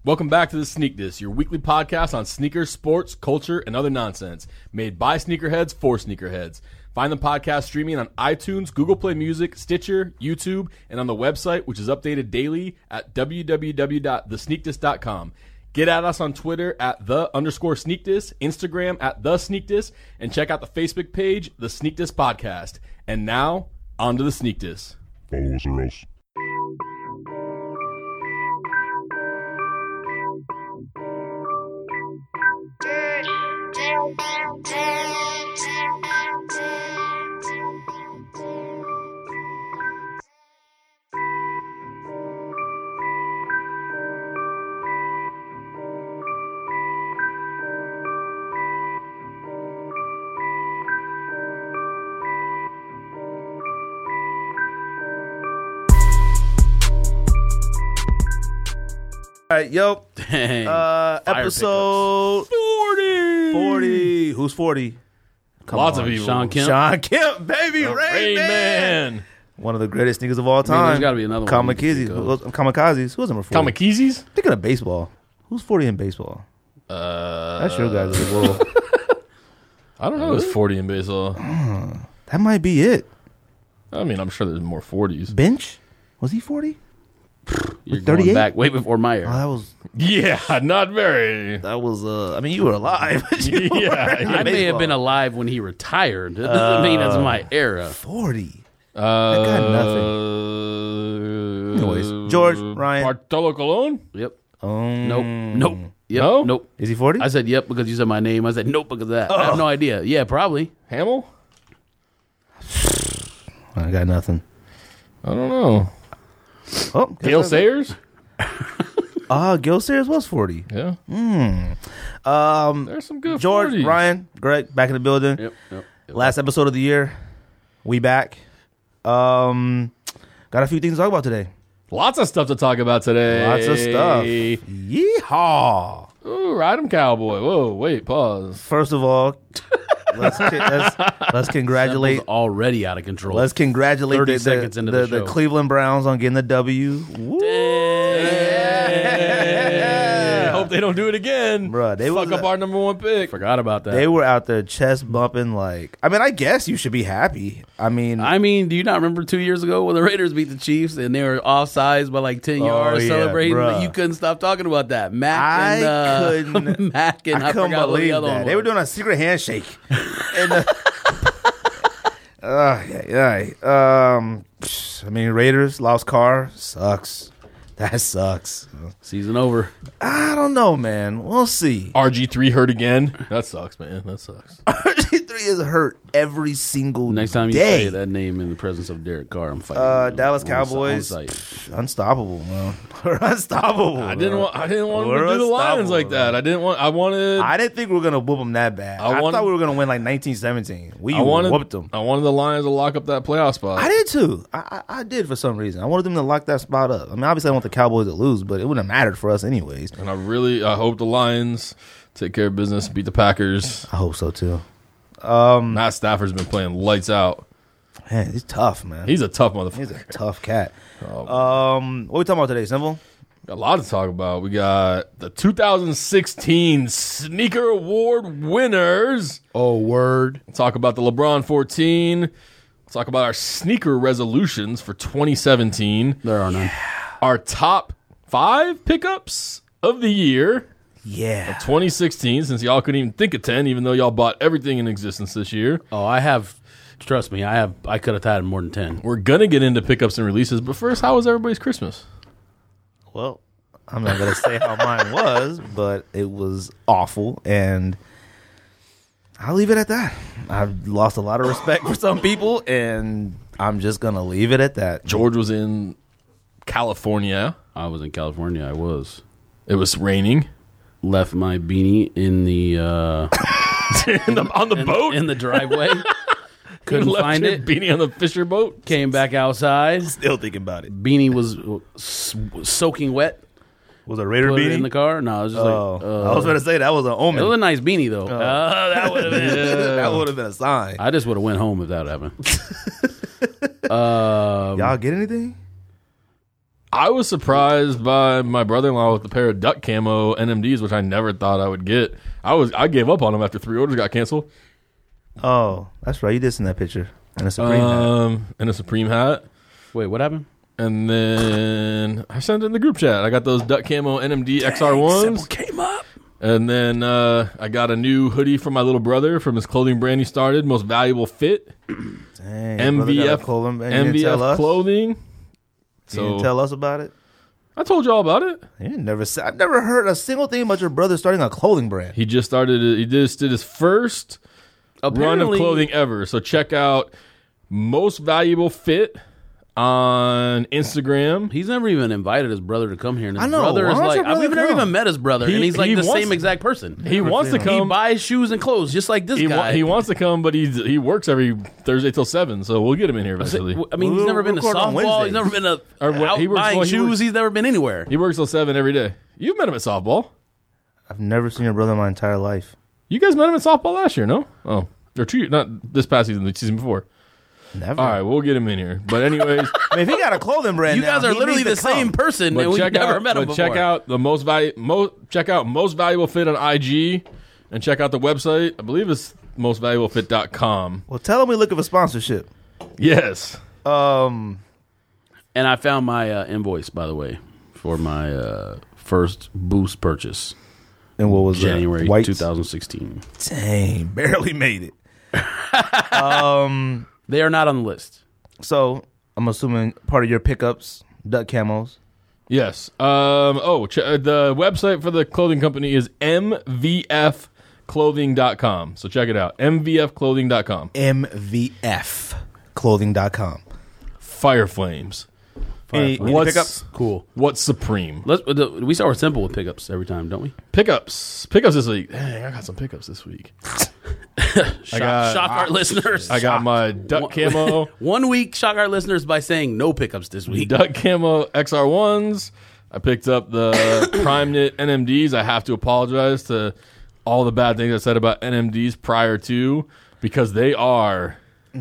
Welcome back to the Sneak This, your weekly podcast on sneakers, sports, culture, and other nonsense. Made by sneakerheads for sneakerheads. Find the podcast streaming on iTunes, Google Play Music, Stitcher, YouTube, and on the website, which is updated daily at www.thesneakthis.com. Get at us on Twitter at @the_sneakthis, Instagram at @thesneakthis, and check out the Facebook page, The Sneak This Podcast. And now, on to the Sneak This. Follow us or else. All right, yo. Dang. Episode 40. Who's 40? Come Lots on. of people. Sean Kemp. Sean Kemp, baby. The Rain Man. One of the greatest niggas of all time. there's gotta be another one we can think of. Kamikazes. Who's number 40? Kamikizes? Thinking of baseball. Who's 40 in baseball? That's your guys of the world. I don't know who's 40 in baseball. That might be it. I mean, I'm sure there's more 40s. Bench? Was he 40? You're 38? going back way before my Oh, era. Yeah, not very. that was I mean, you were alive. But you Yeah, weren't in I may have baseball. been alive when he retired. That doesn't mean that's my era. 40. Got nothing. Anyways, George, Ryan. Bartolo Colon? Yep. Nope. Yep. No? Nope. Is he 40? I said yep because you said my name. I said nope because of that. I have no idea. Yeah, probably. Hamill? I got nothing. I don't know. Oh, Gale Sayers? Gil Sayers was 40. Yeah. There's some good George, 40s. Ryan, Greg, back in the building. Yep. Last episode of the year. We back. Got a few things to talk about today. Lots of stuff to talk about today. Lots of stuff. Yeehaw. Ooh, ride 'em, cowboy. Whoa, wait, pause. First of all, let's congratulate. Temple's already out of control. Let's congratulate 30 the, seconds into the the show. Cleveland Browns on getting the W. Woo. I hope they don't do it again. Bruh, they Fuck was up our number one pick. Forgot about that. They were out there chest bumping like. I mean, I guess you should be happy. I mean, do you not remember 2 years ago when the Raiders beat the Chiefs and they were offsides by like 10 yards yeah, celebrating? bruh. You couldn't stop talking about that. I couldn't. Mac and I couldn't forgot what the believe other that. one They were was. doing a secret handshake. And, I mean, Raiders lost Carr. Sucks. That sucks. Season over. I don't know, man. We'll see. RG3 hurt again. That sucks, man. That sucks. RG3 is hurt every single Next time you day. say that name in the presence of Derek Carr, I'm fighting. Dallas on Cowboys, site. Unstoppable, man. We're unstoppable. I didn't want them We're to do the Lions unstoppable, like that. I wanted I didn't think we were gonna whoop them that bad. I wanted- thought we were gonna win like 1917. We I wanted whooped them. I wanted the Lions to lock up that playoff spot. I did too. I did for some reason. I wanted them to lock that spot up. I mean, obviously, I want the Cowboys to lose, but it wouldn't have mattered for us anyways. And I hope the Lions take care of business, beat the Packers. I hope so too. Matt Stafford's been playing lights out. Man, he's tough, man. He's a tough He's motherfucker. a tough cat. Oh, What we talking about today, Simple? Got a lot to talk about. We got the 2016 Sneaker Award winners. Oh, word. Talk about the LeBron 14. Talk about our sneaker resolutions for 2017. There are none. Our top 5 pickups of the year. Yeah. 2016, since y'all couldn't even think of 10, even though y'all bought everything in existence this year. Oh, I have. Trust me, I could have had more than 10. We're going to get into pickups and releases, but first, how was everybody's Christmas? Well, I'm not gonna say how mine was, but it was awful, and I'll leave it at that. I've lost a lot of respect for some people, and I'm just gonna leave it at that. George was in California. I was in California. I was. It was raining. Left my beanie in the On the boat? in the driveway. Couldn't Left find your it. beanie on the Fisher boat? Came back outside. Still thinking about it. Beanie was soaking wet. Was it a Raider Put beanie? it in the car. No, it was just Oh, like. I was going to say that was an it was a omen. nice beanie though. That would have been that would have been a sign. I just would have went home if that happened. Y'all get anything? I was surprised by my brother-in-law with the pair of duck camo NMDs, which I never thought I would get. I gave up on them after 3 orders got canceled. Oh, that's right. You did send that picture in a Supreme hat. In a Supreme hat. Wait, what happened? And then I sent it in the group chat. I got those duck camo NMD XR1s. Simple came up. And then I got a new hoodie for my little brother from his clothing brand he started, Most Valuable Fit. Dang, MVF clothing. You didn't tell us about it? I told you all about it. You never said. I've never heard a single thing about your brother starting a clothing brand. He just started. He just did his first run of clothing ever. So check out Most Valuable Fit on Instagram. He's never even invited his brother to come here. And his I know. brother is Why don't like, your brother we've never come? even met his brother, and he's like he the wants- same exact person. He wants to seen him. He come. buys shoes and clothes just like this guy. He wants to come, but he works every Thursday till 7. So we'll get him in here eventually. I mean, he's We'll never been to record on softball. He's Wednesdays. never been to Or out he works- buying well, he shoes. works- He's never been anywhere. He works till 7 every day. You've met him at softball. I've never seen your brother in my entire life. You guys met him at softball last year, no? Oh, or 2 years, not this past season, the season before. Never. All right, we'll get him in here. But anyways, I mean, if he got a clothing brand, You now, guys are he literally needs the to same come. person, but and we've check never out, met him but before. check out the check out Most Valuable Fit on IG, and check out the website. I believe it's mostvaluablefit.com. Well, tell him we're looking for sponsorship. Yes. And I found my invoice, by the way, for my first Boost purchase, And what was January that? Whites? 2016. Dang, barely made it. They are not on the list. So I'm assuming part of your pickups, duck camos. Yes. The website for the clothing company is mvfclothing.com. So check it out. mvfclothing.com. MVFclothing.com. Fire Flames. Any What's pickups? Cool. What's Supreme? We start with simple with pickups every time, don't we? Pickups this week. Dang, I got some pickups this week. Shock our listeners. I got my duck camo. 1 week, shock our listeners by saying no pickups this week. Duck camo XR1s. I picked up the Prime Knit NMDs. I have to apologize to all the bad things I said about NMDs prior to, because they are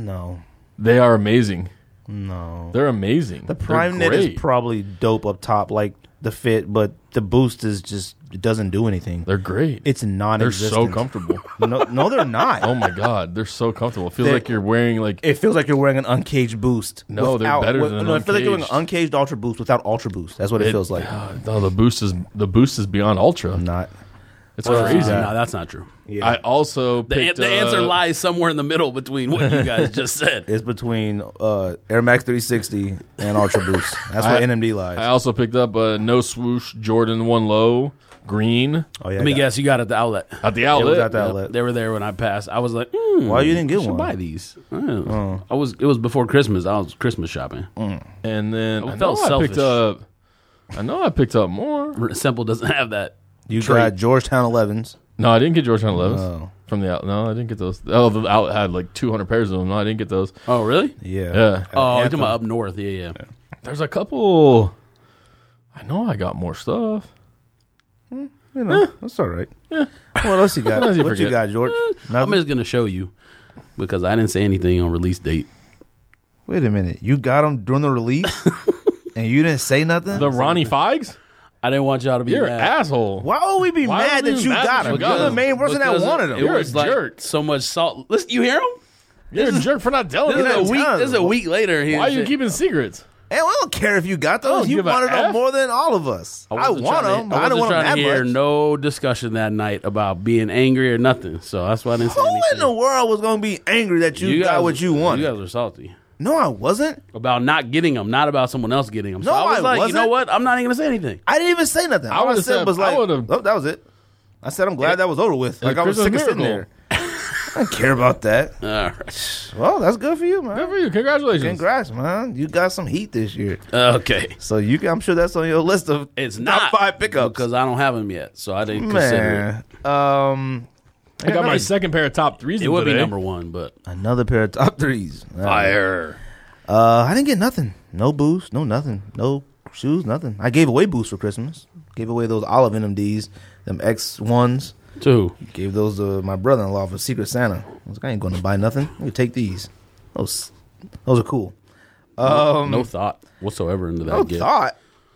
amazing. No. They're amazing. The Prime Knit is probably dope up top, like the fit, but the Boost is just, it doesn't do anything. They're great. It's They're non-existent. so comfortable. No, they're not. Oh my god, they're so comfortable. It feels They're- like you're wearing like It feels like you're wearing an uncaged Boost. No, they're better than No, I feel like you're wearing an uncaged. uncaged Ultra Boost without Ultra Boost. That's what it feels like. no, the boost is beyond ultra. I'm not. It's crazy. No, that's not true. Yeah. I also The picked answer up- lies somewhere in the middle between what you guys just said. It's between Air Max 360 and Ultra Boost. That's where NMD lies. I also picked up a No Swoosh Jordan 1 Low green Oh yeah. Let me I got- guess, you got it at the outlet. at the It outlet. was at the Yep, outlet. they were there when I passed. I was like, Why you didn't get I should one? buy these. I don't know. It was before Christmas. I was Christmas shopping. And then I I felt know selfish. I picked up more. Simple doesn't have that. You trait. got Georgetown 11s. No, I didn't get Georgetown 11s Oh. from the outlet. No, I didn't get those. Oh, the outlet had like 200 pairs of them. No, I didn't get those. Oh, really? Yeah. Yeah. Oh, you're Anthem. talking about up north. Yeah. There's a couple. I know I got more stuff. You know, that's all right. What else you got? Sometimes you What you forget. got, George? I'm Nothing? just going to show you because I didn't say anything on release date. Wait a minute. You got them during the release, and you didn't say nothing. The Ronnie Figs? I didn't want y'all to be You're an mad. asshole. Why would we be Why mad would we that be you mad got that them? you got You're the them? main person that Because wanted them. It You're a was like jerk. so much salt. Listen, you hear him? You're a jerk for not telling This me is a that. week. This is a week later. He Why are you said- keeping secrets? And we don't care if you got those. don't You give a wanted them F. more than all of us. I wasn't want trying them. to- I don't wasn't want them trying that to hear much. no discussion that night about being angry or nothing. So that's why I didn't say Who anything. in the world was going to be angry that you got guys- what you wanted? You guys were salty No, I wasn't. about not getting them, not about someone else getting them. So No, I was I like, you know wasn't. what? I'm not even gonna say anything. I didn't even say nothing. All I would've said said- was like, I would've- oh, that was it. I said I'm glad that was over with. Like I was sick Christmas of sitting miracle. there. I don't care about that. All right. Well, that's good for you, man. Good for you. Congratulations. Congrats, man. You got some heat this year. Okay. So I'm sure that's on your list of It's top not 5 pickups. because I don't have them yet, so I didn't consider Man, I got my second pair of top threes. it. It would be today. number one, but another pair of top 3s. Fire. I didn't get nothing. No boost, no nothing. No shoes, nothing. I gave away boosts for Christmas. Gave away those olive NMDs, them X1s. two. Gave those to my brother-in-law for Secret Santa. I was like, I ain't going to buy nothing. Let me take these. Those are cool. No thought whatsoever into that No gift. thought.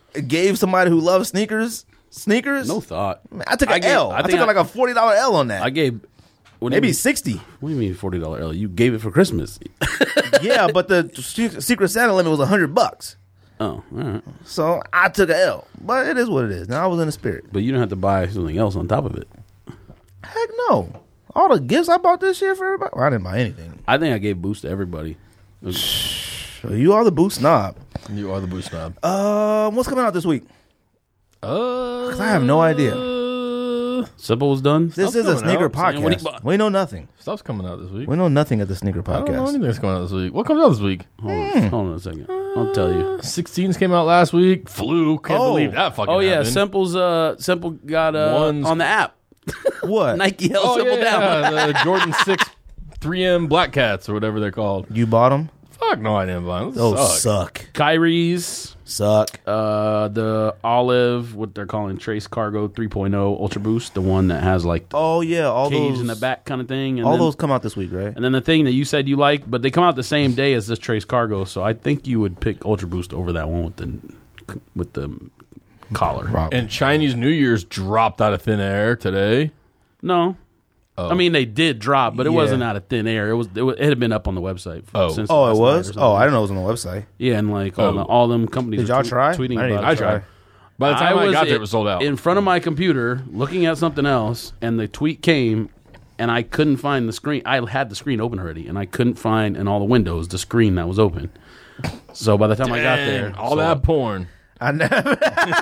gave somebody who loves sneakers. No thought. Man, I took an L. I took like a $40 L on that. I gave maybe 60. What do you mean $40 L? You gave it for Christmas. Yeah, but the Secret Santa limit was $100. Oh, all right. So I took an L, but it is what it is. Now I was in the spirit. But you don't have to buy something else on top of it. Heck no. All the gifts I bought this year for everybody. Well, I didn't buy anything. I think I gave boost to everybody. You are the boost snob. You are the boost snob. What's coming out this week? 'Cause I have no idea. Simple was done. This is a coming sneaker out. What do you podcast. buy? We know nothing. Stuff's coming out this week. We know nothing at the sneaker I don't know podcast. anything that's coming out this week. What comes out this week? Hold on a second. I'll tell you. 16s came out last week. Flu. Can't believe that fucking Oh yeah, happened. Simple got One's- on the app. What? Nike held Oh, Simple down. yeah, the Jordan 6 3M Black Cats or whatever they're called. You bought them? Fuck no, I didn't buy them. Those suck. Kyrie's, Suck. the Olive, what they're calling Trace Cargo 3.0 Ultra Boost, the one that has like the Oh yeah, all cage those in the back kind of thing. And All then, those come out this week, right? and then the thing that you said you like, but they come out the same day as this Trace Cargo, so I think you would pick Ultra Boost over that one with the collar. And Chinese New Year's dropped out of thin air today. No. I mean, they did drop, but it Yeah. wasn't out of thin air. It had been up on the website. Since Oh, last it night or was? something. Oh, I didn't know it was on the website. Yeah, and like all them companies. Did y'all try? Tweeting I didn't about even I it. tried. By the time I got there, it was sold out. In front of my computer, looking at something else, and the tweet came, and I couldn't find the screen. I had the screen open already, and I couldn't find in all the windows the screen that was open. So by the time I got there, all that porn. I never.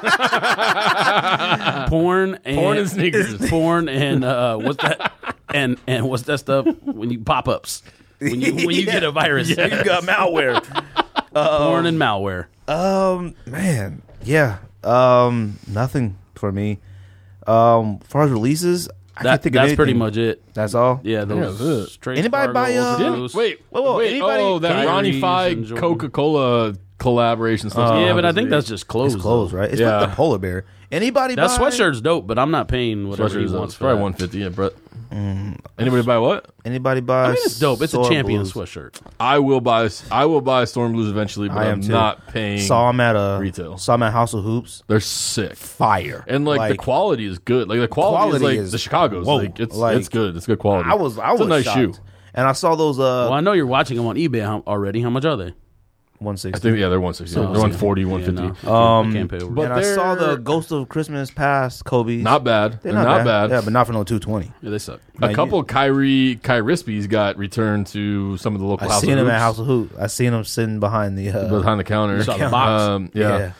porn and sneakers. porn and what's that? And what's that stuff when you pop ups when you get a virus? You got malware. Porn and malware. Man, yeah. Nothing for me. Far as releases, I can't think of That's anything. pretty much it. That's all. Yeah, that's those it. Trace Anybody Cargo, buy, Ultra didn't- Boost. Wait, Whoa, anybody- oh, that Ronnie Kyrie's Fieg and Jordan. Coca-Cola collaboration stuff. Yeah, but I think that's just clothes. It's clothes, though. right? It's Yeah. like the polar bear. Anybody That buy sweatshirt's dope, but I'm not paying whatever he sweatshirt wants is for probably that. $150. Yeah, Brett. Anybody buy what? Anybody buy? I mean, it's dope. It's a Soar champion Blues? sweatshirt. I will buy Storm Blues eventually, but I am I'm too. not paying. Saw them at retail. Saw them at House of Hoops. They're sick. Fire. And like the quality is good. Like the quality is like the Chicago's. whoa. Like it's Like, good. It's good quality. I was It's a nice shocked. shoe. And I saw those Well, I know you're watching them on eBay already. How much are they? 160. I think they're 160. They're 140, 150. I can't pay over. But and I saw they're- the Ghost of Christmas Past Kobe's. Not bad. They're not bad. Yeah, but not for no 220. yeah, they suck. A couple Kyrie Rispies got returned to some of the local I House seen of him Hoops at House of Hoops. I seen him sitting behind the behind the counter. You saw the box. Yeah.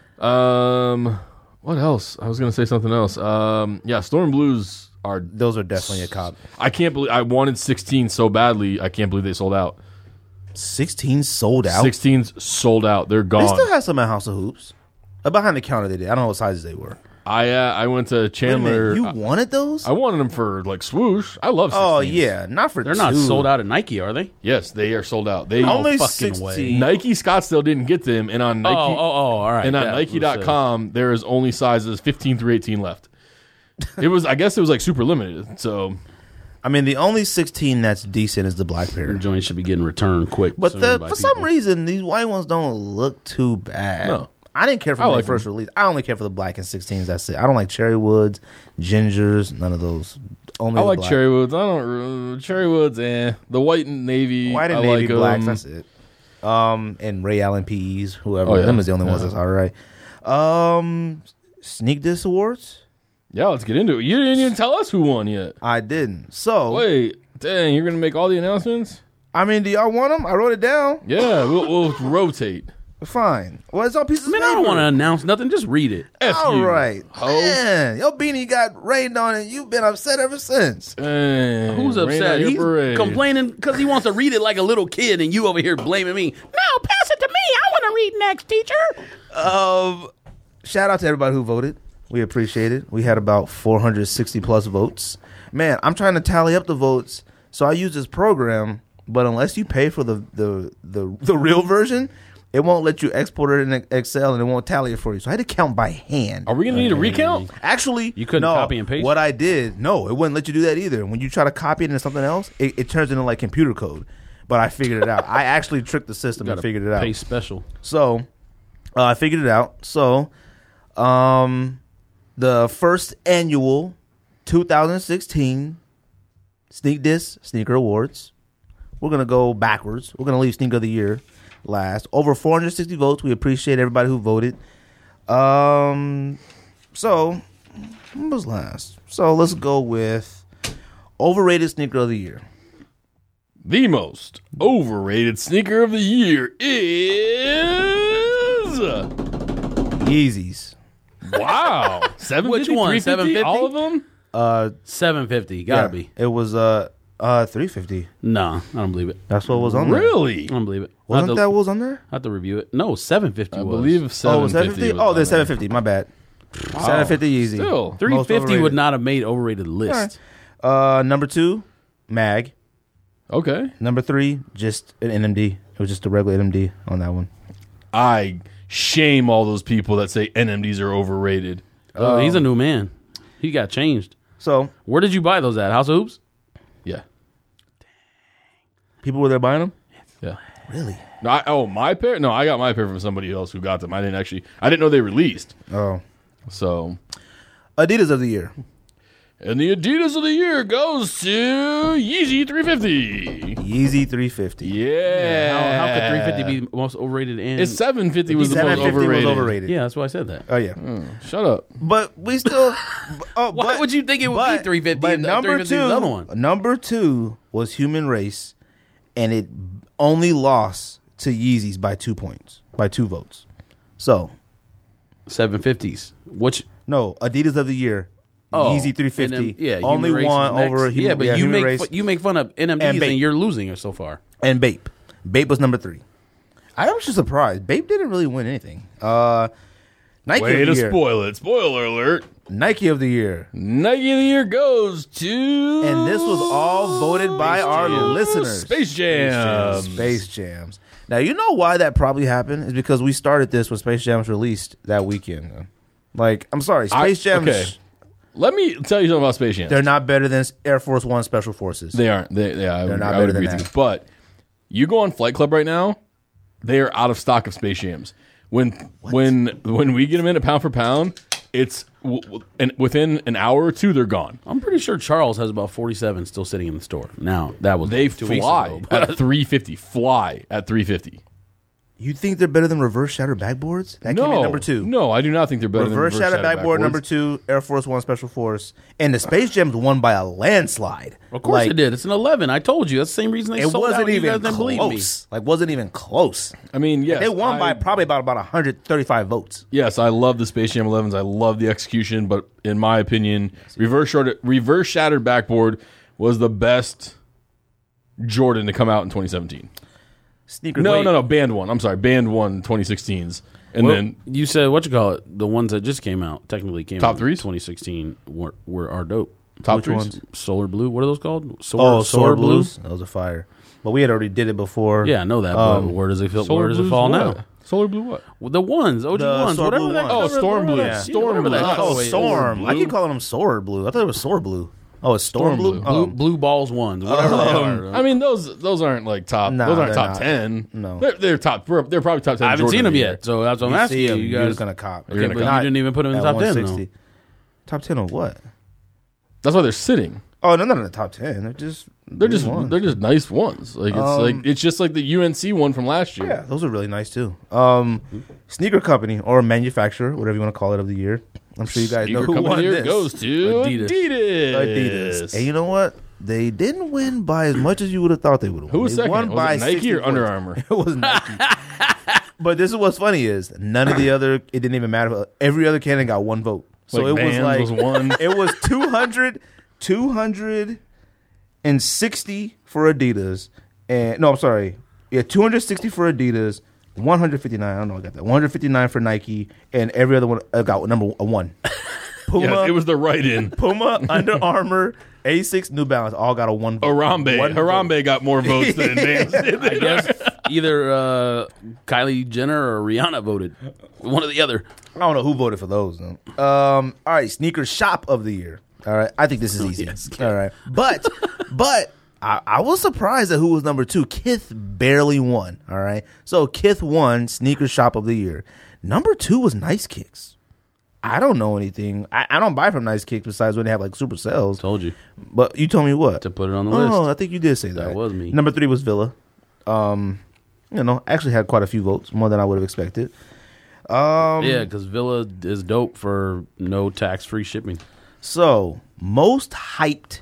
What else? I was going to say something else. Yeah, Storm Blues are. Those are definitely a cop. I can't believe I wanted 16 so badly. I can't believe they sold out. 16 sold out. 16s sold out. They're They gone. still have some at House of Hoops. Behind the counter they did. I don't know what sizes they were. I went to Wait a Chandler. minute, you wanted those? I wanted them for like swoosh. I love 16s. Oh yeah, not for They're not two. sold out at Nike, are they? Yes, they are sold out. They Only fucking 16. way. Nike Scottsdale didn't get them, and on Nike all right. and on Yeah, Nike.com there is only sizes 15 through 18 left. I guess it was like super limited. So I mean, the only 16 that's decent is the black Your pair. joint should be getting returned quick. But sooner by for some people. reason, these white ones don't look too bad. No. I didn't care for I my like first release. I only care for the black and 16s. That's it. I don't like cherry woods, gingers, none of those. Only I the like black. cherry woods. I don't cherry woods. The white and navy. White and I navy like blacks. 'em. That's it. And Ray Allen PEs, whoever. Oh, yeah. Them is the only ones Yeah. that's all right. Sneak Diss Awards. Yeah, let's get into it. You didn't even tell us who won yet. I didn't. So Wait, dang, you're gonna make all the announcements? I mean, do y'all want them? I wrote it down. Yeah, we'll rotate. Fine. Well, it's all pieces. I mean, I don't want to announce nothing. Just read it. F All you, right, ho. man. Your beanie got rained on, and you've been upset ever since. Dang, Who's rain upset? on your He's parade. complaining because he wants to read it like a little kid, and you over here blaming me. No, pass it to me. I want to read next, teacher. Shout out to everybody who voted. We appreciate it. We had about 460 plus votes. Man, I'm trying to tally up the votes, so I use this program. But unless you pay for the real version, it won't let you export it in Excel, and it won't tally it for you. So I had to count by hand. Are we gonna need a recount? Actually, You couldn't no, copy and paste? What I did, no, it wouldn't let you do that either. When you try to copy it into something else, it turns into like computer code. But I figured it out. I actually tricked the system and figured it out. Paste special. So I figured it out. So The first annual 2016 Sneak Diss Sneaker Awards. We're going to go backwards. We're going to leave Sneaker of the Year last. Over 460 votes. We appreciate everybody who voted. So, what was last? So, let's go with overrated Sneaker of the Year. The most overrated sneaker of the year is Yeezys. wow. 750, Which one? 350, 750? all of them? 750. Gotta be. It was 350. No, I don't believe it. That's what was on there. Really? I don't believe it. Wasn't that what was on there? I have to review it. No, 750 I was. believe 750. Oh, there's 750. My bad. 750 Yeezy. Still. Most 350 overrated. would not have made overrated list. Number 2, Mag. Okay. Number 3, just an NMD. It was just a regular NMD on that one. I shame all those people that say NMDs are overrated. Oh, he's a new man. He got changed. So Where did you buy those at? House of Hoops? Yeah. people were there buying them. Yeah. Really? No, my pair? No, I got my pair from somebody else who got them. I didn't know they released. Oh, So, Adidas of the Year. and the Adidas of the year goes to Yeezy 350. Yeezy 350. Yeah. How could 350 be most overrated? And It's 750 was the most 750 overrated. was overrated. yeah, that's why I said that. Oh yeah. Shut up. But we still. Oh, Why but, would you think it would be 350? But and number 350 is the other one? number 2 was Human Race, and it only lost to Yeezys by 2 points, by 2 votes. So 750s. Which no, Adidas of the Year. Oh, Yeezy 350. and then, yeah, only Human Race one is next. over Human, yeah, but you Human make Race you make fun of NMDs And and, Bape. you're losing it so far. and Bape. Bape was number 3. I was just surprised. Bape didn't really win anything. Nike Way of to the Year. spoil it. Spoiler alert. Nike of the Year. Nike of the year goes to. And this was all voted by our Jam. listeners. Space Jam. Space Jams. Now, you know why that probably happened? Is because we started this when Space Jams released that weekend. Like, I'm sorry, Space Jams, Okay. Let me tell you something about Space Jam. they're not better than Air Force One Special Forces. They aren't. They're not I would better than agree with that. you. But you go on Flight Club right now, they are out of stock of Space Jams. When we get them in at pound for pound, it's and within an hour or two they're gone. I'm pretty sure Charles has about 47 still sitting in the store. Now that was They 2 weeks fly ago, at but 350. Fly at 350. You think they're better than Reverse Shattered Backboards? That came in number 2. No, I do not think they're better Reverse than Shattered Backboard, Backboards. number 2. Air Force One Special Force. And the Space Jams won by a landslide. of course it did. It's an 11. I told you. That's the same reason they It sold out. wasn't You even guys didn't believe me. close. Like, wasn't even close. I mean, yes, They won by probably about 135 votes. Yes, I love the Space Jam 11s. I love the execution, but in my opinion, Reverse Shattered Backboard was the best Jordan to come out in 2017. Sneaker. No. Band one. I'm sorry, Band one 2016s, and Well, then you said what you call it? The ones that just came out technically came Top out threes? in 2016 were our dope. top which threes. ones? Solar Blue. What are those called? Solar Blues. That was a fire. But we had already did it before. Yeah, I know that. But where does it feel? Solar Where does it Blues fall what? now? Solar Blue what? Well, the ones, OG The ones, Solar whatever Blue that. ones. Oh, whatever- Storm whatever Blue. that- Yeah. yeah, Storm whatever Blue. that Oh, colorway is. Storm. I Blue. keep calling them Solar Blue. I thought it was Solar Blue. Oh, it's Storm, Storm Blue. Blue. Blue balls ones, whatever they are. I mean, those aren't like top. Nah, those aren't they're top not. 10. No. they're top. They're probably top 10. I haven't Jordan seen of them the year. yet, so that's what I'm asking you. You You're guys, gonna cop. You're gonna but cop. you didn't even put them in the At top 10. 160. Top 10 of what? That's why they're sitting. Oh, no, not in the top 10. They're just ones. They're just nice ones. Like it's just like the UNC one from last year. Yeah, those are really nice too. Sneaker company or manufacturer, whatever you want to call it, of the year. I'm sure you guys know Sneaker who company won here this. goes to Adidas. Adidas. And you know what? They didn't win by as much as you would have thought they would have. Who was They second? won Was by it Nike 60 or Under points. Armour? It was Nike. But this is what's funny is none of the other. It didn't even matter. Every other candidate got one vote. So Like it was Vans like was one. It was 260 for Adidas, and no, I'm sorry, 260 for Adidas, 159. I don't know, I got that 159 for Nike, and every other one got number one. Puma, Yes, it was the write-in. Puma, Under Armour, Asics, New Balance, all got a one vote. Harambe got more votes than Vans did. I guess either Kylie Jenner or Rihanna voted. One or the other. I don't know who voted for those though. All right, sneaker shop of the year. All right, I think this is easy. Yes. All right, but I was surprised at who was number 2. Kith barely won. All right, so Kith won sneaker shop of the year. Number 2 was Nice Kicks. I don't know anything. I don't buy from Nice Kicks besides when they have like super sales. Told you But you told me what? to put it on the list. Oh, I think you did say that. That was me. Number 3 was Villa. Actually had quite a few votes, more than I would have expected. Yeah, because Villa is dope for no tax-free shipping. So, most hyped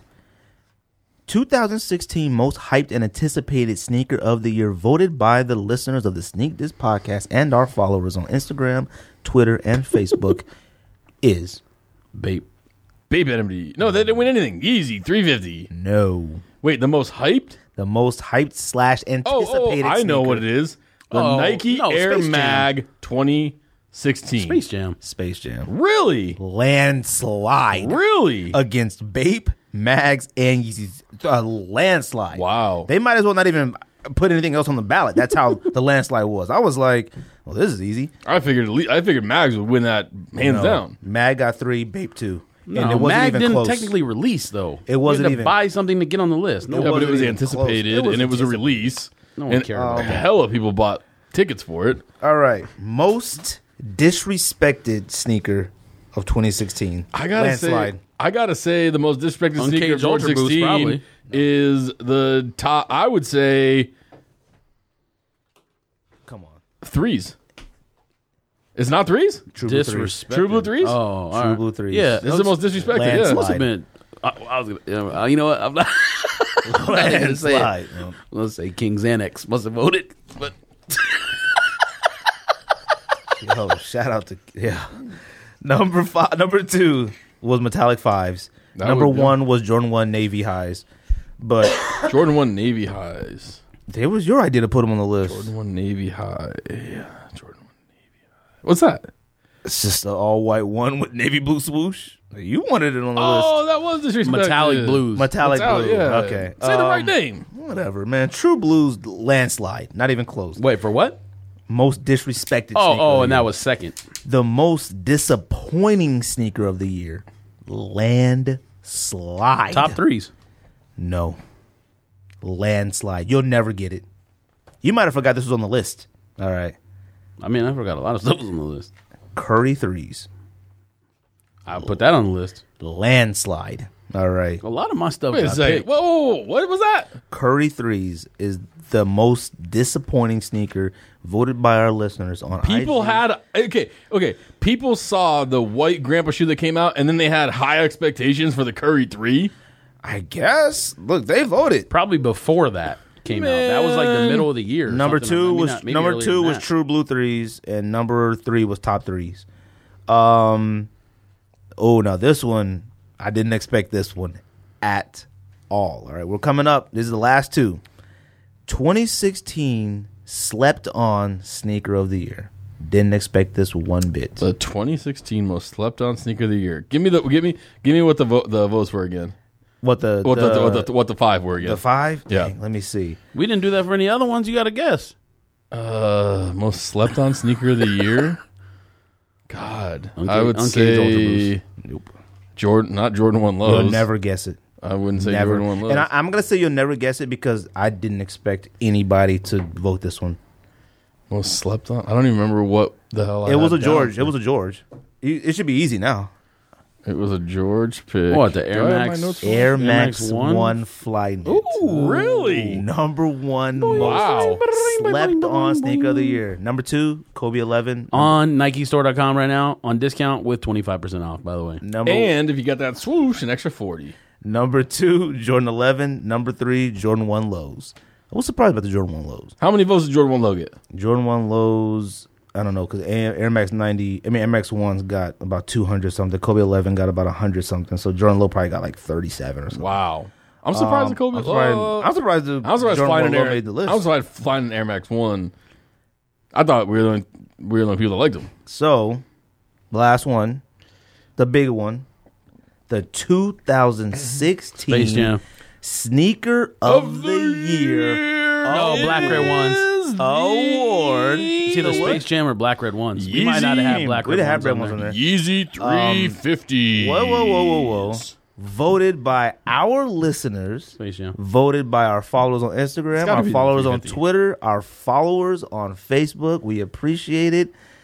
2016 most hyped and anticipated sneaker of the year, voted by the listeners of the Sneak This podcast and our followers on Instagram, Twitter, and Facebook, is Bape. Bape NMD. No, they didn't win anything. Easy, 350. no. Wait, the most hyped? The most hyped / anticipated I know sneaker. what it is. The Nike Air Space Jam. Mag 2016. Space Jam. Space Jam. Really? Landslide Really? against Bape, Mags, and Yeezys. A landslide. Wow. They might as well not even put anything else on the ballot. That's how the landslide was. I was like, well, this is easy. I figured Mags would win that hands down. Mag got 3, Bape 2. No, and it wasn't Mag even didn't close. technically release, though. It wasn't you had to even- buy something to get on the list. No, Yeah, but it wasn't was even anticipated, close. It was and it was a anticipated. release. no one cared about that. Hella people bought tickets for it. All right. Most disrespected sneaker of 2016. I gotta say, the most disrespected Uncaged sneaker of Ultra Boost, 2016 probably. is the top. I would say Come on. threes. It's not threes. True Blue 3. Disrespect. True Blue threes? Oh, all True right. Blue 3. Yeah, This is the most disrespected. Landslide. Yeah. must have been. I was gonna, you know what? I'm not. I'm not even gonna say it. Landslide. man. Let's say King Xanax must have voted, but Yo, shout out to Number 2 was Metallic 5s. That Number would- 1 was Jordan 1 Navy Highs. But Jordan 1 Navy highs. it was your idea to put them on the list. Jordan 1 Navy high. Yeah, Jordan 1 Navy high. What's that? It's just an all-white one with navy blue swoosh. You wanted it on the Oh, that was disrespectful. metallic blues. list. Metallic blue. Yeah. Okay. Say the right name. Whatever, man. True Blues landslide. Not even close. Wait for what? Most disrespected sneaker. Oh, of and the that year. was second. The most disappointing sneaker of the year. Landslide. Top threes. No. Landslide. You'll never get it. You might have forgot this was on the list. All right. I mean, I forgot a lot of stuff was on the list. Curry 3s. I put that on the list. Landslide. All right. A lot of my stuff Wait a got second. picked. Whoa, what was that? Curry 3s is the most disappointing sneaker voted by our listeners on People IG. had okay. People saw the white grandpa shoe that came out, and then they had high expectations for the Curry 3. I guess. Look, they voted. Probably before that came out. That was like the Man. middle of the year. or Number something. 2 Maybe was not- maybe number earlier 2 than was that. True Blue 3s, and number 3 was Top 3s. Now this one I didn't expect this one at all. All right, we're coming up. This is the last two. 2016 slept on sneaker of the year. Didn't expect this one bit. The 2016 most slept on sneaker of the year. Give me what the votes were again. What the What the 5 were again. the 5? Yeah. Dang, let me see. We didn't do that for any other ones. You got to guess. Most slept on sneaker of the year. God, I would Uncaged say Ultra Boost. Nope. not Jordan 1 Lows. You'll never guess it. I wouldn't say Never. Jordan 1 Lows. And I'm gonna say you'll never guess it because I didn't expect anybody to vote this one. Most slept on. I don't even remember what the hell. It was a George. It was a George. It should be easy now. It was a George pick. What, the Air Do I have my Max? notes for Air it? Max Max 1 1? Fly Knit. Ooh, really? Number 1 Wow. most slept on sneaker of the year. Number 2, Kobe 11. On NikeStore.com right now on discount with 25% off, by the way. And if you got that swoosh, an extra 40. Number 2, Jordan 11. Number 3, Jordan 1 Lows. I was surprised about the Jordan 1 Lows. How many votes did Jordan 1 Low get? Jordan 1 Lows, I don't know, because Air Max 1's got about 200 something. Kobe 11 got about 100 something. So Jordan Low probably got like 37 or something. Wow. I'm surprised the Kobe. I'm surprised the I was surprised Jordan flying 1 an Low Air. made the list. I was surprised flying an Air Max 1. I thought we were the only people that liked them. So, the last one, the big one, the 2016 Space Jam. Sneaker of the Year Oh, Black Red Ones. Award. It's either Space Jam or Black Red Ones. We might not have Black We Red didn't have Ones red ones on on there. there. Yeezy 350. Whoa. Voted by our listeners. Space Jam. Voted by our followers on Instagram, gotta our be the followers on 350. Twitter, our followers on Facebook. We appreciate it.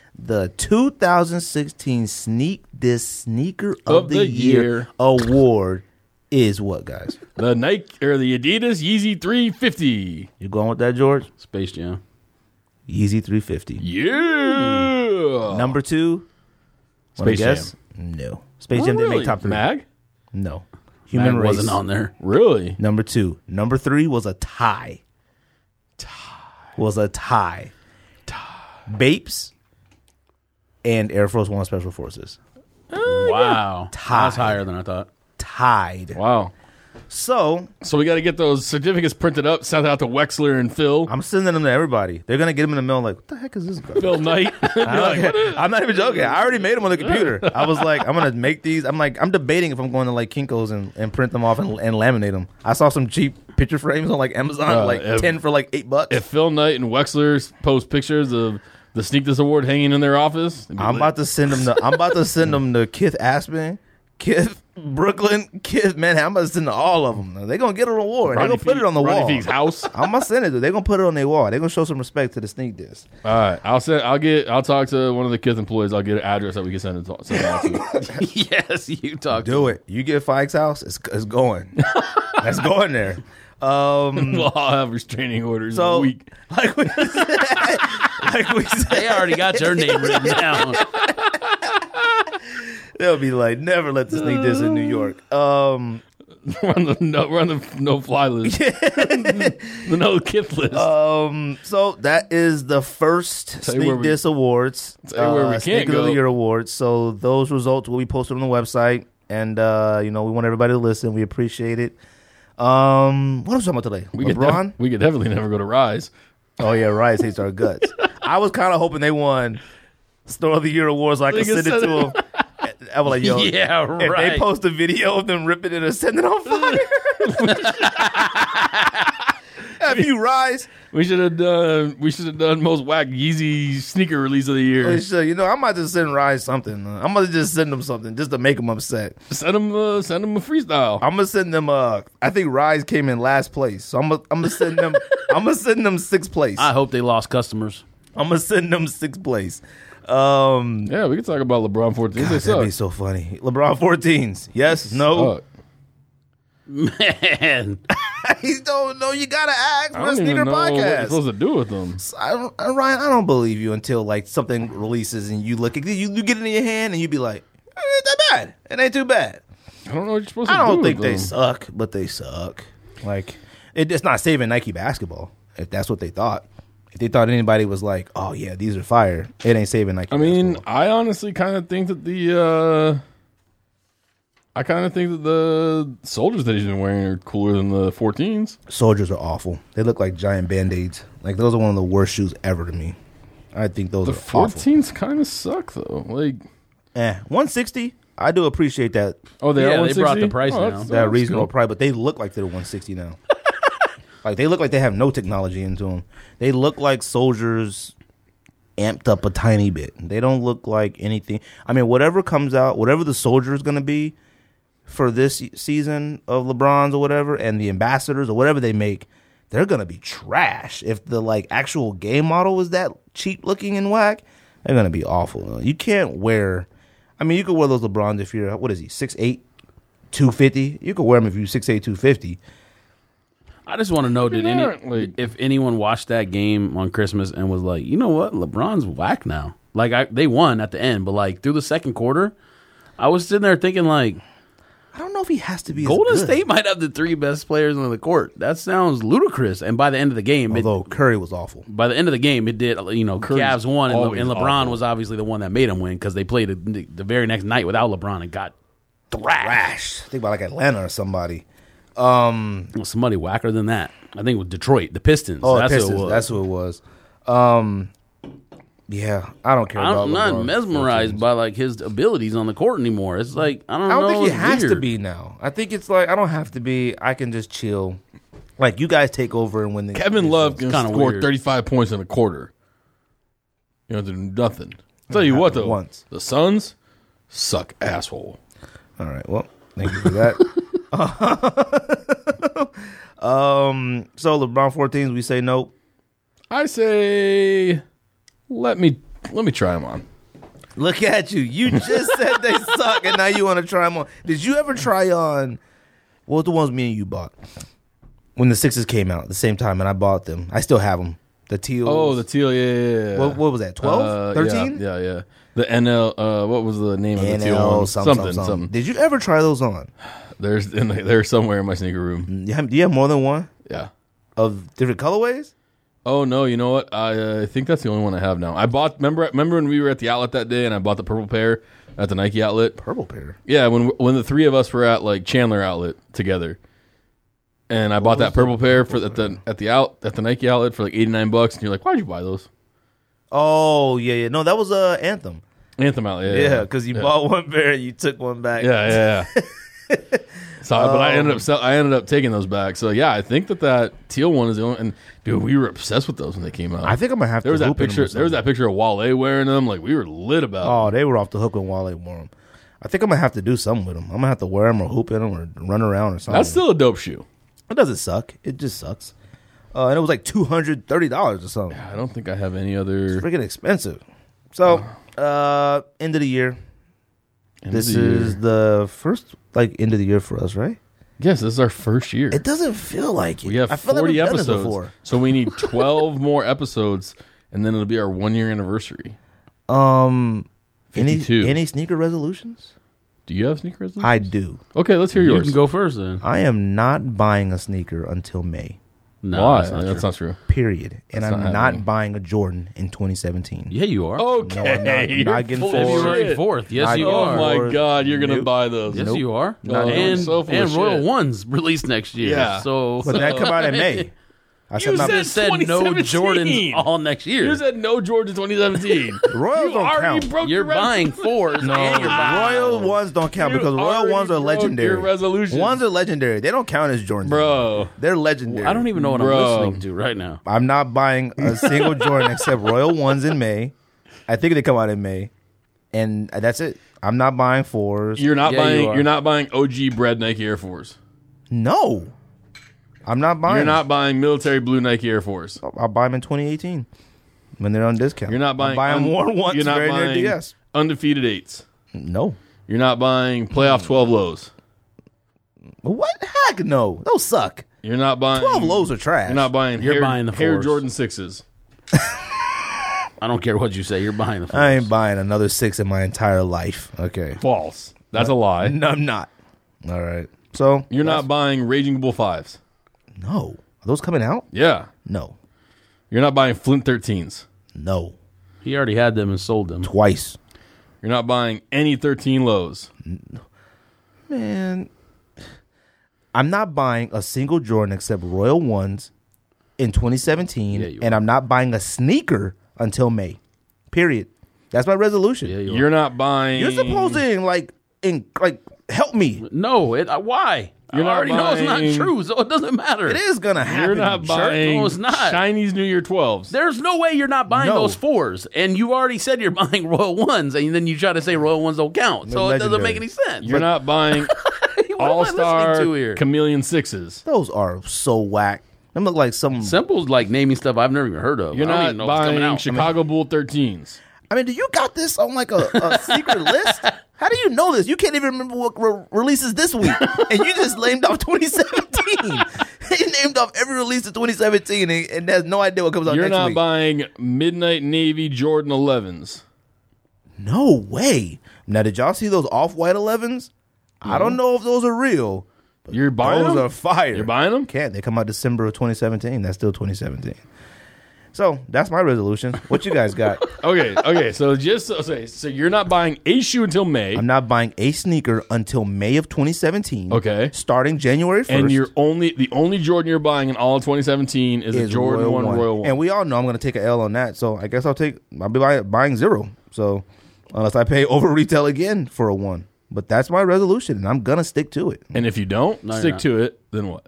The 2016 Sneak This Sneaker of the Year award is what, guys? The Nike or the Adidas Yeezy 350. You going with that, George? Space Jam. Yeezy 350. Yeah. Number 2. Space Jam. No. Space Jam didn't make top 3. Mag? No. Human Mag Race wasn't on there. Really? Number 2. Number 3 was a tie. Bapes and Air Force One Special Forces. Wow. Tied. That's higher than I thought. Tied. Wow. So we got to get those certificates printed up, sent out to Wexler and Phil. I'm sending them to everybody. They're going to get them in the mail like, what the heck is this guy? Phil Knight. I'm not even joking. I already made them on the computer. I was like, I'm going to make these. I'm debating if I'm going to like Kinko's and print them off and laminate them. I saw some cheap picture frames on like Amazon, 10 for like $8. If Phil Knight and Wexler post pictures of the Sneak This Award hanging in their office, I'm about to send them to Kith Aspen, Kith Brooklyn, Kith Manhattan. I'm about to send to all of them. They're going to get an award. They're going to put it on the wall. Feek's house. I'm going to send it. They're going to put it on their wall. They're going to show some respect to the Sneak This. All right. I'll talk to one of the Kith employees. I'll get an address that we can send it out to. Yes, you talk. Do it. You get Fikes house, it's going. That's going there. Well, I'll have restraining orders in a week. Like we said, They already got your name written down. they'll be like, never let the Sneak This in New York. We're on the no fly list. The no Kith list. So that is the first Sneak This Awards. Where we Sneak can't of the go. Year Awards. So those results will be posted on the website. And we want everybody to listen. We appreciate it. What are we talking about today? LeBron? We could definitely never go to Rise. Oh yeah, Rice hates our guts. I was kind of hoping they won Store of the Year awards so I could send it to them. I was like, yo, Yeah, if right. they post a video of them ripping it or sending it on fire. Have you Rise? We should have done most whack Yeezy sneaker release of the year. I might just send Rise something. I'm gonna just send them something just to make them upset. Send them a freestyle. I'm gonna send them. I think Rise came in last place, so I'm gonna send them. I'm gonna send them sixth place. I hope they lost customers. I'm gonna send them sixth place. Yeah, we can talk about LeBron 14. God, that'd be so funny. LeBron 14s. Yes, no. Man, He don't know. You gotta ask I for a don't even sneaker know what you're podcast. supposed to do with them. Ryan, I don't believe you until like something releases and you look at you get it in your hand and you be like, it ain't that bad. It ain't too bad. I don't know what you're supposed to do. I don't think with they them. suck, but they suck. Like it's not saving Nike basketball if that's what they thought. If they thought anybody was like, oh yeah, these are fire, it ain't saving Nike. I mean, basketball. I honestly kind of think that the soldiers that he's been wearing are cooler than the 14s. Soldiers are awful. They look like giant band-aids. Like those are one of the worst shoes ever to me. I think those The are awful. 14s kind of suck though. Like, 160. I do appreciate that. oh, they Yeah, are they 160? brought the price Oh, down. that's That reasonable cool. price, but they look like they're 160 now. Like they look like they have no technology into them. They look like soldiers amped up a tiny bit. They don't look like anything. I mean, whatever comes out, whatever the soldier is going to be for this season of LeBron's or whatever, and the ambassadors or whatever they make, they're going to be trash. If the like actual game model is that cheap looking and whack, they're going to be awful. You can't wear. I mean, you could wear those LeBrons if you're, what is he, 6'8", 250. You could wear them if you're 6'8", 250. I just want to know Like- if anyone watched that game on Christmas and was like, you know what, LeBron's whack now. Like they won at the end, but like through the second quarter, I was sitting there thinking like, I don't know if he has to be Golden as good. State might have the three best players on the court. That sounds ludicrous. And by the end of the game, Although Curry was awful. it did. Cavs won, and always LeBron awful. was obviously the one that made him win because they played the very next night without LeBron and got thrashed. Rash. Think about like Atlanta or somebody. Somebody whacker than that. I think it was Detroit, the Pistons. Oh, That's Pistons. who it was. That's who it was. Yeah, I don't care about I'm not LeBron. mesmerized by like his abilities on the court anymore. It's like I I don't don't know. think he it's has to weird. be now. I think it's like I don't have to be. I can just chill. Like you guys take over and win the Kevin Love can kinda score weird. 35 points in a quarter. You don't have to do nothing. Tell you what, though. Once. The Suns suck asshole. All right. Well, thank you for that. So LeBron 14s, we say nope. I say, let me Let me try them on. Look at you. You just said they suck, and now you want to try them on. Did you ever try on, what was the ones me and you bought? When the 6s came out at the same time, and I bought them. I still have them. The teal. Oh, the teal, yeah. What was that, 12? 13? Yeah. The NL, what was the name of the teal one? Something. Did you ever try those on? They're somewhere in my sneaker room. Do you have more than one? Yeah. Of different colorways? Oh no! You know what? I think that's the only one I have now. I bought. Remember when we were at the outlet that day, and I bought the purple pair at the Nike outlet. Purple pair. Yeah, when the three of us were at like Chandler outlet together, and I bought that purple pair for at the Nike outlet for like $89, and you're like, why'd you buy those? Oh yeah. No, that was Anthem. Anthem outlet. Yeah, because you bought one pair and you took one back. Yeah. So, but I ended up taking those back. So yeah, I think that teal one is the only. And dude, we were obsessed with those when they came out. I think I'm gonna have there to. There was that picture of Wale wearing them. Like we were lit about. Oh, they were off the hook when Wale wore them. I think I'm gonna have to do something with them. I'm gonna have to wear them or hoop in them or run around or something. That's still a dope shoe. It doesn't suck. It just sucks. And it was like $230 or something. I don't think I have any other. It's freaking expensive. So end of the year. This is the first end of the year for us, right? Yes, this is our first year. It doesn't feel like it. We have 40 episodes, so we need 12 more episodes, and then it'll be our 1 year anniversary. 52. Any sneaker resolutions? Do you have sneaker resolutions? I do. Okay, let's hear yours. You can go first then. I am not buying a sneaker until May. No, Why? that's not true. Period. And That's I'm not not happening. buying a Jordan in 2017. Yeah, you are. Okay, No, I'm not. you're Not getting full of forward. February shit. 4th. Yes, Not you going are. Oh my Forward. God, you're gonna Nope. buy those. Yes, Nope. you are. No, you're so full of and Royal shit. One's released next year. Yeah. So But that come out in May. I You not- said said no 2017. Jordans all next year. You said no Jordan 2017. Royals You don't already count. broke You're your buying fours. No, and you're buying Royal ones don't count You because Royal already ones are broke legendary. your resolution. Ones are legendary. They don't count as Jordans. Bro. They're legendary. I don't even know what Bro. I'm listening to right now. I'm not buying a single Jordan except Royal ones in May. I think they come out in May, and that's it. I'm not buying fours. You're not Yeah, buying. you are. You're not buying OG bred Nike Air Force. No, I'm not buying. You're not buying military blue Nike Air Force. I'll buy them in 2018 when they're on discount. You're not buying. I'll buy them worn once. You're not very near buying DS. undefeated 8s. No. You're not buying playoff 12 lows. What? Heck no. Those suck. You're not buying 12 lows are trash. You're not buying. You're Air, buying the Air fours. Jordan 6s. I don't care what you say. You're buying the fours. I ain't buying another 6 in my entire life. Okay. False. That's a lie. No, I'm not. All right. So You're not buying Raging Bull 5s. No. Are those coming out? Yeah. No. You're not buying Flint 13s. No. He already had them and sold them. Twice. You're not buying any 13 lows. Man, I'm not buying a single Jordan except Royal Ones in 2017, Yeah, you and are. I'm not buying a sneaker until May. Period. That's my resolution. Yeah, you are. You're not buying. You're supposed to help me. No, why? You're I not already know it's buying- not true, so it doesn't matter. It is gonna happen. You're not jerk. buying No, it's not. Chinese New Year 12s. There's no way you're not buying No. those fours, and you already said you're buying Royal Ones, and then you try to say Royal Ones don't count, so They're it doesn't legendary. make any sense. You're not buying What am I All-Star listening to here? Chameleon 6s. Those are so whack. Them look like some. Simple's like naming stuff I've never even heard of. You're I don't not even know what's coming buying out. Chicago Bull 13s. I mean, do you got this on like a secret list? How do you know this? You can't even remember what releases this week, and you just named off 2017. He named off every release of 2017, and has no idea what comes out You're next not week. buying Midnight Navy Jordan 11s. No way. Now, did y'all see those off-white 11s? I don't know if those are real. You're buying Those them? are fire. You're buying them? Can't. They come out December of 2017. That's still 2017. So that's my resolution. What you guys got? Okay. So so you're not buying a shoe until May, I'm not buying a sneaker until May of 2017. Okay. Starting January 1st. and the only Jordan you're buying in all of 2017 is a Jordan Royal 1 Royal 1. And we all know I'm going to take an L on that. So I guess I'll be buying 0. So unless I pay over retail again for a 1. But that's my resolution, and I'm going to stick to it. And if you don't No, you're stick not. to it, then what?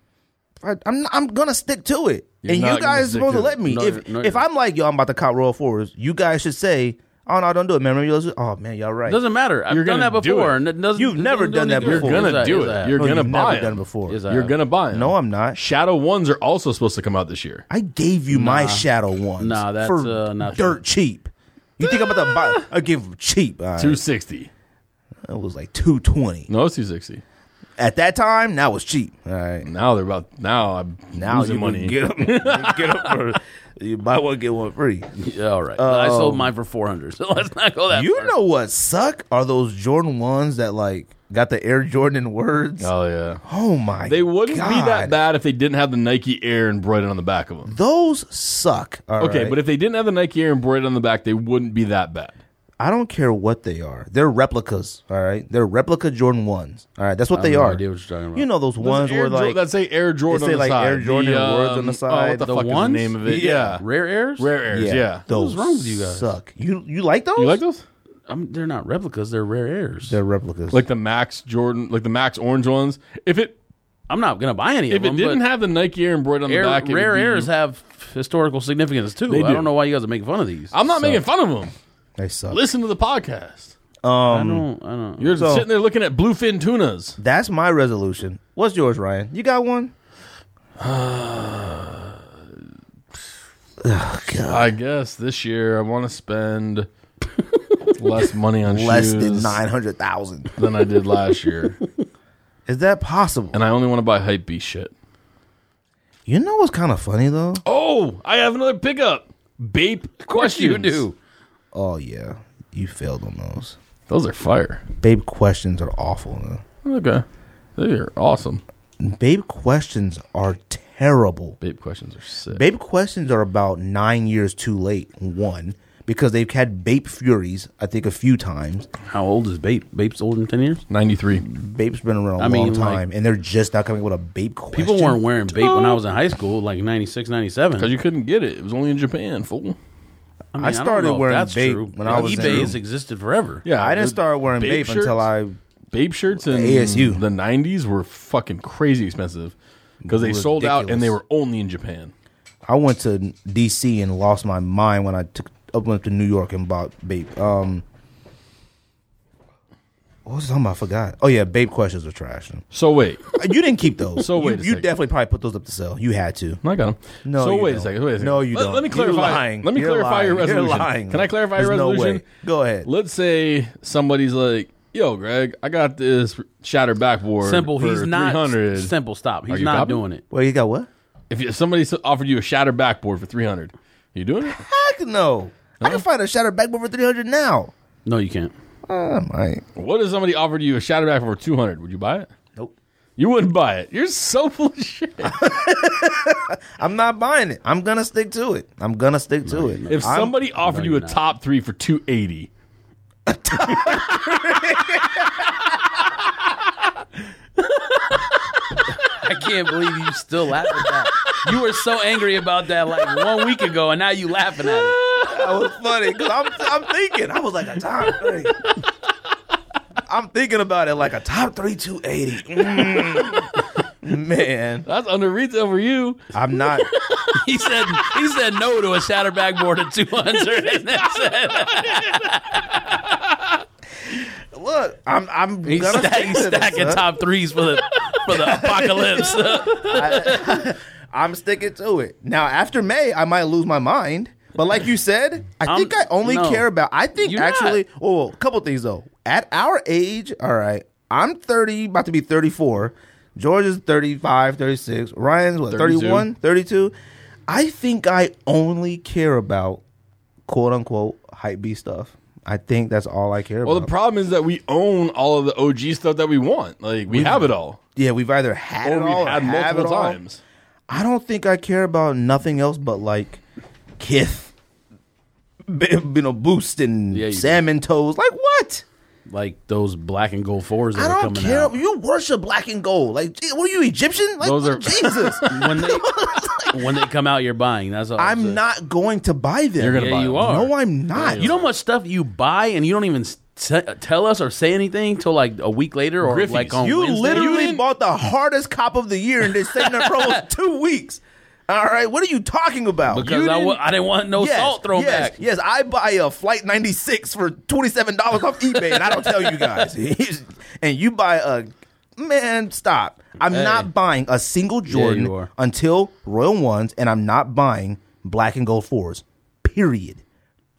I'm going to stick to it. You're and not you gonna guys are stick supposed to to let it. me. No, if you're if not. I'm like, yo, I'm about to cop Royal 4s, you guys should say, oh, no, don't do it, man. Oh, man, y'all right. It doesn't matter. I've You're done that gonna do before. it. And it doesn't, You've never done that You're before. gonna do it. You're No, gonna you've buy never done them. it before. Yes, I You're have. gonna buy them. No, I'm not. Shadow 1s are also supposed to come out this year. I gave you my Shadow ones Nah, that's, for not dirt cheap. You think I'm about to buy? I give them cheap. All right. $260. It was like $220 No, it's $260. at that time. That was cheap. All right. Now they're about. Now I'm losing you money. Get them for. You buy one get one free. Yeah, all right. I sold mine for $400. So let's not go that. You far. know what suck are those Jordan ones that like got the Air Jordan in words. Oh yeah. Oh my! They wouldn't God. be that bad if they didn't have the Nike Air embroidered on the back of them. Those suck. All Okay, right? but if they didn't have the Nike Air embroidered on the back, they wouldn't be that bad. I don't care what they are. They're replicas. All right, they're replica Jordan 1s. All right, that's what I they have no are. idea what you're talking about. You know those ones where like that say Air Jordan they say on the like side. Air Jordan words on the Oh, side. what the The fuck is ones? the name of it? Yeah. Rare Airs? Rare Airs, yeah. Those What's wrong with you guys? Suck. You like those? You like those? They're not replicas. They're Rare Airs. They're replicas. Like the Max Jordan, like the Max orange ones. I'm not going to buy any If of it them. didn't but have the Nike Air embroidered on the back, it Rare would be, Airs have historical significance too. They I do. don't know why you guys are making fun of these. I'm not making fun of them. they suck. Listen to the podcast. I don't. You're So- sitting there looking at bluefin tunas. That's my resolution. What's yours, Ryan? You got one? I guess this year I want to spend less money on Less shoes than 900,000. than I did last year, Is that possible? and I only want to buy hypebeast shit. You know what's kind of funny though? Oh, I have another pickup. Bape questions. You do. Oh yeah, you failed on those. Those are fire. Babe questions are awful. Though. Okay, they are awesome. Babe questions are terrible. Bape questions are sick. Babe questions are about 9 years too late. One, because they've had Bape Furies, I think, a few times. How old is Bape? Bape's older than 10 years? 93. Bape's been around a I long mean, time, like- and they're just now coming with a Bape question. People weren't wearing Bape when I was in high school, like 96, 97. Because you couldn't get it. It was only in Japan, fool. mean, I started don't know if wearing that's Bape true. when I was eBay in- has existed forever. Yeah, I didn't the start wearing Bape shirts- until I. Bape shirts in ASU. the 90s were fucking crazy expensive because they sold out and Ridiculous. they were only in Japan. I went to DC and lost my mind when I went to New York and bought Bape. What was I talking about? I forgot. Oh yeah, Bape questions are trash. So wait. You didn't keep those. So wait a you second. definitely probably put those up to sell. You had to. I got them. No, so you wait don't. a second. Wait a second. No, you Let don't. me You're clarify. lying. Let me You're clarify your lying. You're resolution. lying. Can I clarify your There's no resolution? way. Go ahead. Let's say somebody's like, "Yo, Greg, I got this shattered backboard. Simple. for He's not. 300. Simple. Stop. Are He's you not copying? doing it. Well, you got what? If somebody offered you a shattered backboard for 300, you doing it? Heck no. I can find a shattered backboard for 300 now. No, you can't. I might. What if somebody offered you a shattered backboard for 200? Would you buy it? Nope. You wouldn't buy it. You're so full of shit. I'm not buying it. I'm gonna stick to it. If somebody offered you a you're not. top 3 for 280, I can't believe you still laugh at that. You were so angry about that like 1 week ago, and now you laughing at it. That was funny because I'm thinking. I was like a top 3. I'm thinking about it like a top 3 280. Man, that's under retail for you. I'm not. He said no to a shattered backboard at 200. And then said, Look, I'm he's gonna stick to this, stacking son. top threes for the apocalypse. I'm sticking to it. Now, after May, I might lose my mind. But like you said, I think I only no. care about. I think You're actually, a couple things though. At our age, all right, I'm 30, about to be 34. George is 35, 36. Ryan's what, 32. 31, 32. I think I only care about quote unquote hype B stuff. I think that's all I care Well, the about. problem is that we own all of the OG stuff that we want. Like, we have it all. Yeah, we've either had Or it we've all had or have multiple it all. times. I don't think I care about nothing else but like Kith, Boost and Yeah, you do. salmon toes. Like what? Like those black and gold fours that I are don't coming care. out. You worship black and gold. Like, gee, what are you, Egyptian? Like, Those are- Jesus. When they come out, you're buying. That's all. I'm not going to buy them. You're gonna Yeah, buy you them. are. No, I'm not. You know how much stuff you buy and you don't even tell us or say anything till like a week later or Griffies. like on You Wednesday? literally bought the hardest cop of the year and they're sitting there for almost 2 weeks. All right, what are you talking about? because You I didn't want no salt thrown back. Yes, I buy a Flight 96 for $27 off eBay, and I don't tell you guys. And you buy a man. Stop! I'm not buying a single you Jordan are. until Royal Ones, and I'm not buying black and gold fours. Period.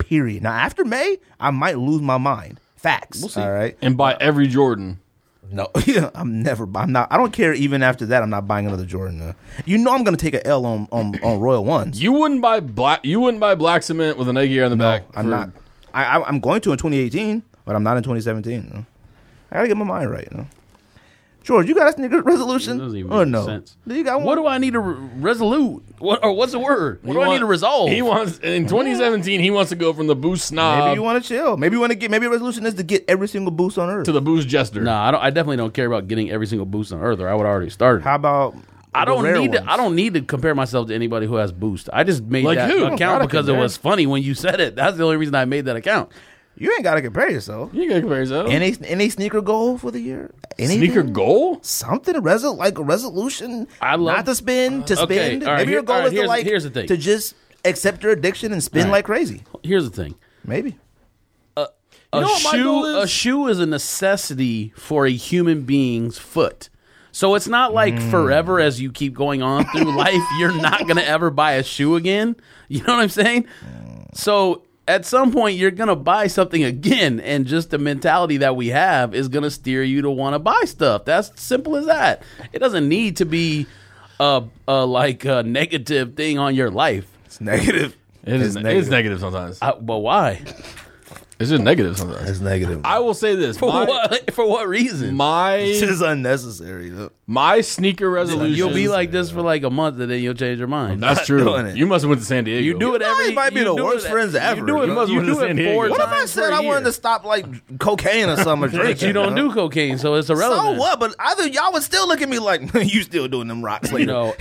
Period. Now after May, I might lose my mind. Facts. We'll see. All right. And buy every Jordan. No, I'm not. I don't care. Even after that, I'm not buying another Jordan. You know, I'm gonna take an L on Royal Ones. You wouldn't buy black cement with an egg on the back. I'm not. I'm going to in 2018, but I'm not in 2017. You know? I gotta get my mind right. You know? George, you got a sneaker resolution? It doesn't even or make no? sense. Do you got one? What do I need to resolute? What's the word? What do I need to resolve? He wants in 2017. He wants to go from the Boost snob Maybe you want to chill. Maybe you want to get. Maybe a resolution is to get every single Boost on Earth. to the Boost jester. No, I definitely don't care about getting every single boost on Earth, or I would already started. How about? I the don't rare need to. ones? I don't need to compare myself to anybody who has Boost. I just made Like that who? account Gotta because it compare. was funny when you said it. That's the only reason I made that account. You ain't got to compare yourself. You can compare yourself. Any sneaker goal for the year? Anything? Sneaker goal? Something like a resolution. I love- not to spend to Okay, spend. all right, Maybe your goal is to here's the thing. to just accept your addiction and spend All right. like crazy. Here's the thing. Maybe. You know what my goal is? A shoe is a necessity for a human being's foot. So it's not like forever as you keep going on through life, you're not going to ever buy a shoe again. You know what I'm saying? So at some point, you're going to buy something again. And just the mentality that we have is going to steer you to want to buy stuff. That's simple as that. It doesn't need to be a negative thing on your life. It's negative. It is negative sometimes. But why? It's just negative sometimes. It's negative. I will say this. For what reason? It's My just unnecessary. Though. sneaker resolution. You'll be like this for like a month, and then you'll change your mind. That's not true. doing it. You must have went to San Diego. You do it every. It might be you the do worst it- friends ever. You do it. You know? You You do San it Diego. four What if I times said per I wanted year? to stop like cocaine or something? But you don't do cocaine, so it's irrelevant. So what? But either y'all would still look at me like you still doing them rocks later. No,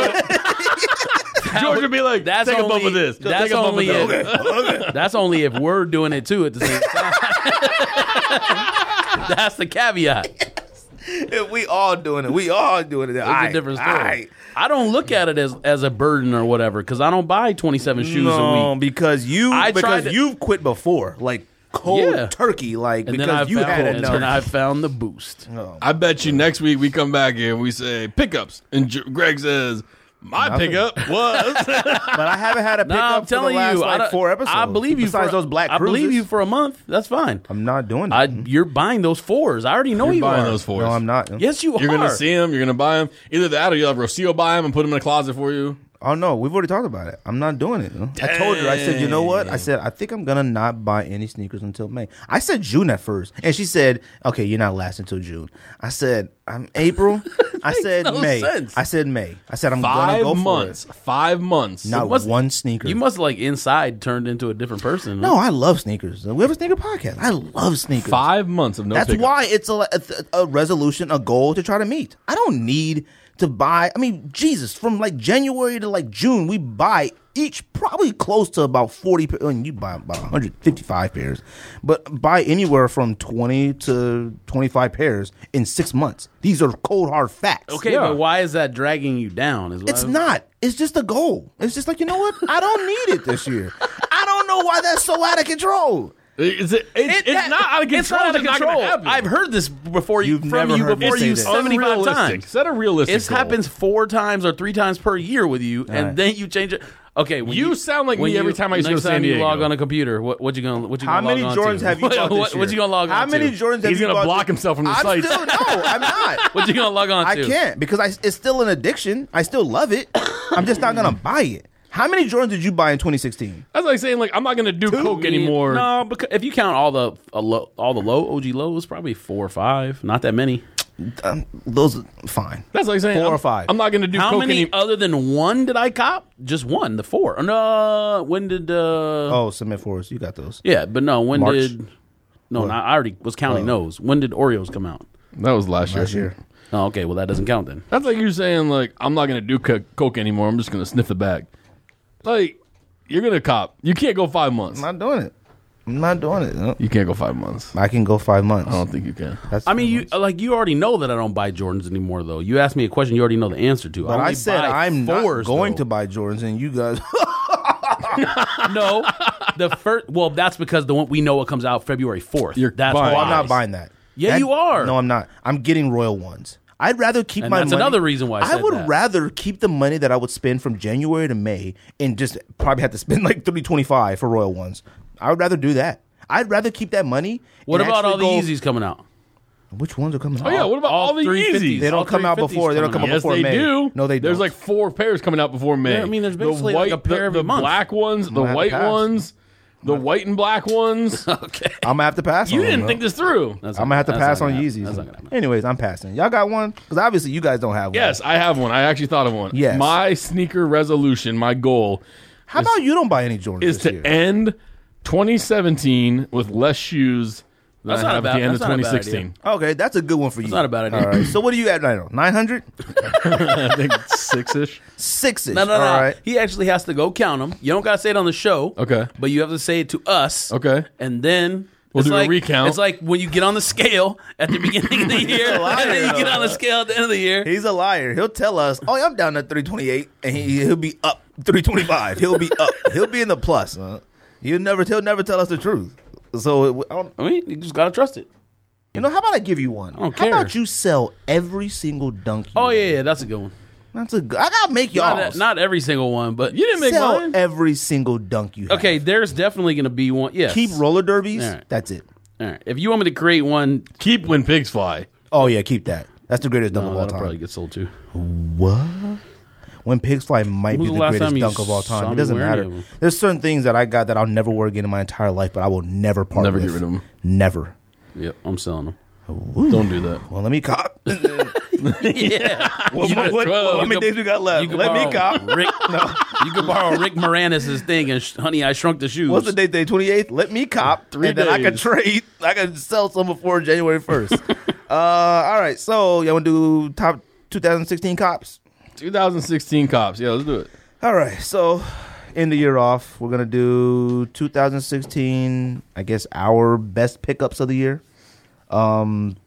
George would be like, that's take a bump only, of this. That's Take a bump only of if, that. that's only if we're doing it too at the same time. That's the caveat. If we all doing it, we all doing it. It's a different story. I don't look at it as a burden or whatever because I don't buy 27 shoes a week. because you've quit before, like cold turkey, like And then because you had and enough. then I found the boost. I bet you next week we come back here and we say pickups. And Greg says, my Nothing. pickup was. But I haven't had a No, pickup I'm telling for the last, you, like 4 episodes. I believe you. Besides for, those black I cruises. believe you for a month. That's fine. I'm not doing it. You're buying those fours. I already know you buying are. those fours. No, I'm not. Yes, you You're are. going to see them. You're going to buy them. Either that or you'll have Rocio buy them and put them in a closet for you. Oh no, we've already talked about it. I'm not doing it. I told her. I said, you know what? I said I think I'm gonna not buy any sneakers until May. I said June at first, and she said, "Okay, you're not lasting until June." I said, "I'm April." I said no May. sense. I said May. I said I'm gonna go 5 for months. it. 5 months. Not must- one sneaker. You must like inside turned into a different person. No, I love sneakers. We have a sneaker podcast. I love sneakers. 5 months of no That's pickups. why it's a resolution, a goal to try to meet. I don't need to buy. I mean, Jesus, from like January to like June, we buy each probably close to about 40. You buy about 155 pairs, but buy anywhere from 20 to 25 pairs in 6 months. These are cold hard facts. Okay, Yeah. but why is that dragging you down? Is It's not. It's just a goal. It's just like, you know what? I don't need it this year. I don't know why that's so out of control. It's not out of control. It's not out of gonna control. happen. I've heard this before You've from never you heard me before say you that. 75 Unrealistic. times. Set a realistic It goal. happens 4 times or 3 times per year with you, and right. then you change it. Okay, when You sound like when me every time I used to go next to San time you Diego. log on a computer, what you gonna How many log on Jordans to? have you bought this What year? you gonna log on How to? many Jordans have He's you gonna bought block this- himself from the I'm site. still, no, I'm not. What you gonna log on to? I can't because it's still an addiction. I still love it. I'm just not gonna buy it. How many Jordans did you buy in 2016? That's like saying, like, I'm not going to do coke anymore. No, because if you count all the low OG lows, probably 4 or 5. Not that many. Those are fine. That's like saying 4 or I'm- 5. I'm not going to do How coke many anymore. other than one did I cop? Just one, the 4. No, when did Oh, Submit Forest, you got those. Yeah, but no, when March? did No, I already was counting those. When did Oreos come out? That was last year. Oh, okay, well that doesn't count then. That's like you saying, like, I'm not going to do coke anymore. I'm just going to sniff the bag. Like, you're going to cop. You can't go 5 months. I'm not doing it. I'm not doing it. No. You can't go 5 months. I can go 5 months. I don't think you can. That's I mean, 5 you months. you already know that I don't buy Jordans anymore, though. You asked me a question you already know the answer to. But I only said buy I'm not fours, going though. to buy Jordans, and you guys. No, the first. Well, that's because the one we know it comes out February 4th. You're That's buying- why I'm not buying that. Yeah, you are. No, I'm not. I'm getting Royal Ones. I'd rather keep And my that's money. another reason why I said would that. rather keep the money that I would spend from January to May and just probably have to spend like $325 for Royal Ones. I would rather do that. I'd rather keep that money. What and about all the actually Yeezys coming out? Which ones are coming out? Oh yeah, what about all the 350s? Yeezys? They don't all come out 350s before. They don't come coming out Yes, before they May. do. No, they don't. There's like 4 pairs coming out before May. Yeah, I mean, there's basically like a pair every the month. black ones, the gonna have to white pass. ones, the white and black ones. Okay. I'm gonna have to pass. You on them, didn't bro. think this through. That's I'm gonna have to that's pass not on gonna Yeezys. happen. That's not gonna happen. Anyways, I'm passing. Y'all got one? Because obviously you guys don't have one. Yes, I have one. I actually thought of one. Yes. My sneaker resolution, my goal, How about you don't buy any Jordans is this to year? end 2017 with less shoes than That's I not have a at the bad- end of that's not a bad 2016. Okay, that's a good one for you. It's not a bad idea. All right. So what are you at right now? 900? I think 6-ish. 6-ish. No. All right. He actually has to go count them. You don't gotta say it on the show. Okay. But you have to say it to us. Okay. And then We'll it's do a like, recount. It's like when you get on the scale at the beginning of the year, and then you get on the scale at the end of the year. He's a liar. He'll tell us, "Oh, I'm down at 328," and he'll be up 325. He'll be up. He'll be in the plus. He'll never tell us the truth. So, I mean, you just gotta trust it. you know, how about I give you one? don't How care. about you sell every single dunk? You Oh make? yeah, that's a good one. That's a good. I gotta make y'all. Not every single one, but You didn't make sell mine. every single dunk you have. okay. There's definitely gonna be one. Yes. Keep roller derbies. All right. That's it. All right. If you want me to create one, Keep when pigs fly. Oh yeah, keep that. That's the greatest dunk no, of all that'll probably time. get sold too. What? When pigs fly might When be was the the last greatest time you dunk of all saw time. It me doesn't wear any matter. of them? There's certain things that I got that I'll never wear again in my entire life, but I will never part Never with. get rid of them. Never. Yep, I'm selling them. Don't do that. Well, let me cop. Yeah. How many days we got left? You can Let me borrow cop. Rick, You can borrow Rick Moranis' thing and Honey, I Shrunk the Shoes. What's the date? Day 28th. Let me cop. 3 and then I can days. trade. I can sell some before January 1st. All right. So y'all want to do top 2016 cops? 2016 cops. Yeah, let's do it. All right. So end the year off. We're gonna do 2016. I guess our best pickups of the year. Honorable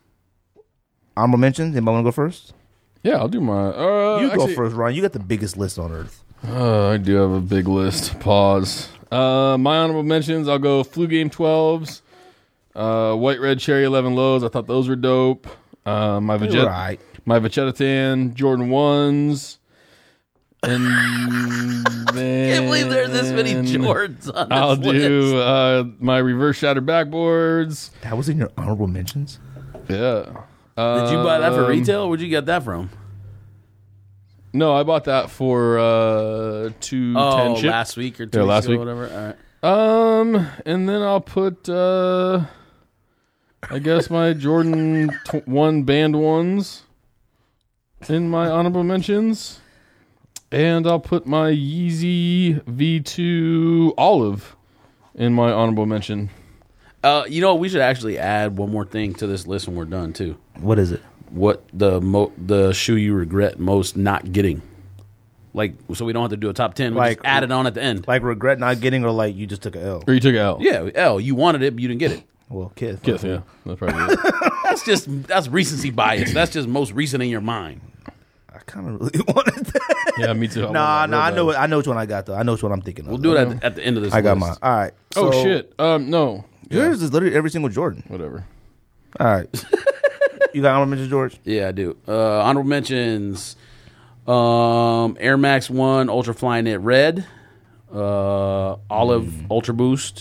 mentions. Anybody want to go first? Yeah, I'll do my. You actually, go first, Ryan. You got the biggest list on earth. I do have a big list. Pause. My honorable mentions. I'll go Flu Game 12s, White Red Cherry 11 Lows. I thought those were dope. My Right. Vegeta Tan Jordan 1s. And then I can't believe there are this many Jordans on this I'll list. do my Reverse Shattered Backboards. That was in your honorable mentions. Yeah. Did you buy that for retail? Where'd you get that from? No, I bought that for 210 ship. Last week or 2 Yeah, weeks last ago, week. whatever. All right. And then I'll put I guess my Jordan 1 band ones in my honorable mentions. And I'll put my Yeezy V2 Olive in my honorable mention. You know what? We should actually add one more thing to this list when we're done too. What is it? What the shoe you regret most not getting? Like, so we don't have to do a top 10. We Like- just add it on at the end. Like regret not getting, or like you just took an L? Or you took L. Yeah, L. You wanted it, but you didn't get it. Well, kiss. Kiss, yeah. That's probably it. That's recency bias. That's just most recent in your mind. I kind of really wanted that. Yeah, me too. Nah, I I know. I know which one I got though. I know which one I'm thinking of. We'll do it at the end of this. I got list. mine. All right. Oh, So, shit. No. Yours is literally every single Jordan. Whatever. All right. You got honorable mentions, George? Yeah, I do. Honorable mentions: Air Max 1 Ultra Flyknit Red, Olive Ultra Boost.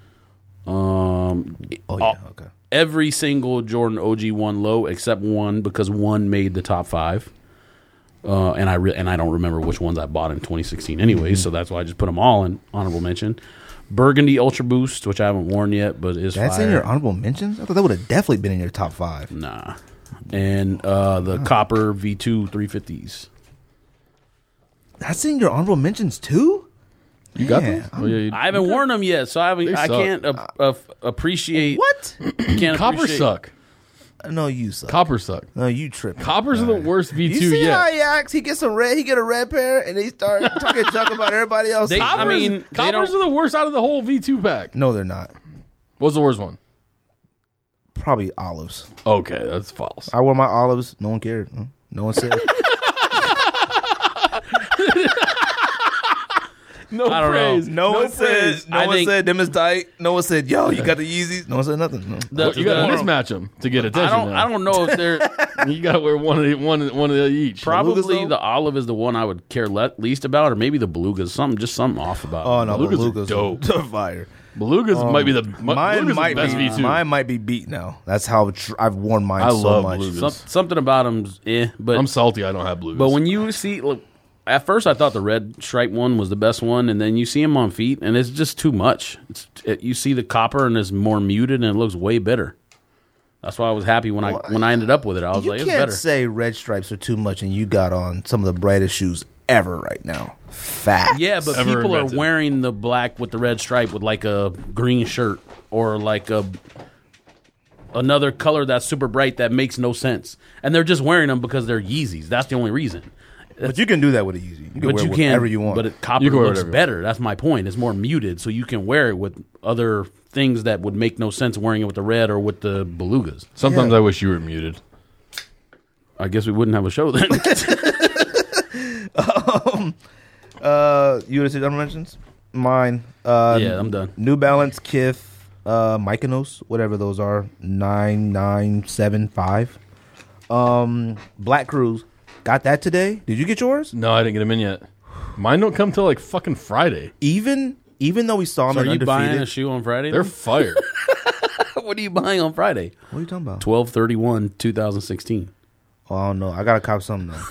Oh yeah. Okay. Every single Jordan OG 1 low except one, because one made the top 5. And I don't remember which ones I bought in 2016 anyway, so that's why I just put them all in honorable mention. Burgundy Ultra Boost, which I haven't worn yet, but is That's fire. in your honorable mentions. I thought that would have definitely been in your top 5. Nah. And the Copper V2 350s. That's in your honorable mentions too. You got Yeah. those? Oh, yeah. You, I haven't worn them yet, so I suck. can't appreciate. What? Can't Copper appreciate- suck. No, you suck. Copper suck. No, you tripping. Coppers are the worst V2 You see yet. how he acts? He gets he get a red pair, and he start talking junk about everybody else. They- I mean, they Coppers don't- are the worst out of the whole V2 pack. no, they're not. What's the worst one? Probably olives. Okay, that's false. I wore my olives. No one cared. No one said. No I don't know. praise. No one praise. said. No I one think- said them is tight. No one said, "Yo, you got the Yeezys." No one said nothing. No. Well, you got to the- mismatch them to get attention. I don't know if they're You got to wear one of each. probably though? the olive is the one I would care least about, or maybe the belugas. Just something off about. Oh no, Belugas are Belugas dope. are fire. Belugas might be the Mine Belugas might the best be V2. mine might be beat now. That's how I've worn mine I so love much. Belugas. Something about them's but I'm salty I don't have Belugas. But when you see, look, at first I thought the red stripe one was the best one, and then you see them on feet, and it's just too much. You see the copper, and it's more muted, and it looks way better. That's why I was happy when I ended up with it. I was You like, it's can't better. say red stripes are too much, and you got on some of the brightest shoes ever right now. Fact. Yeah, but Ever people invented. are wearing the black with the red stripe with like a green shirt or like another color that's super bright that makes no sense, and they're just wearing them because they're Yeezys. That's the only reason. But you can do that with a Yeezy. You can But wear you whatever can, you want. But copper You can wear looks whatever. better. That's my point. It's more muted, so you can wear it with other things that would make no sense wearing it with the red or with the Belugas. Sometimes I wish you were muted. I guess we wouldn't have a show then. You want to say honorable mentions? Mine. Yeah, I'm done. New Balance, Kith, Mykonos, whatever those are, 9975. Black Cruise. Got that today. Did you get yours? No, I didn't get them in yet. Mine don't come till like fucking Friday. Even though we saw them So are at you buying a undefeated. shoe on Friday? They're fire. What are you buying on Friday? What are you talking about? 12/31/2016. Oh no, I gotta cop something though.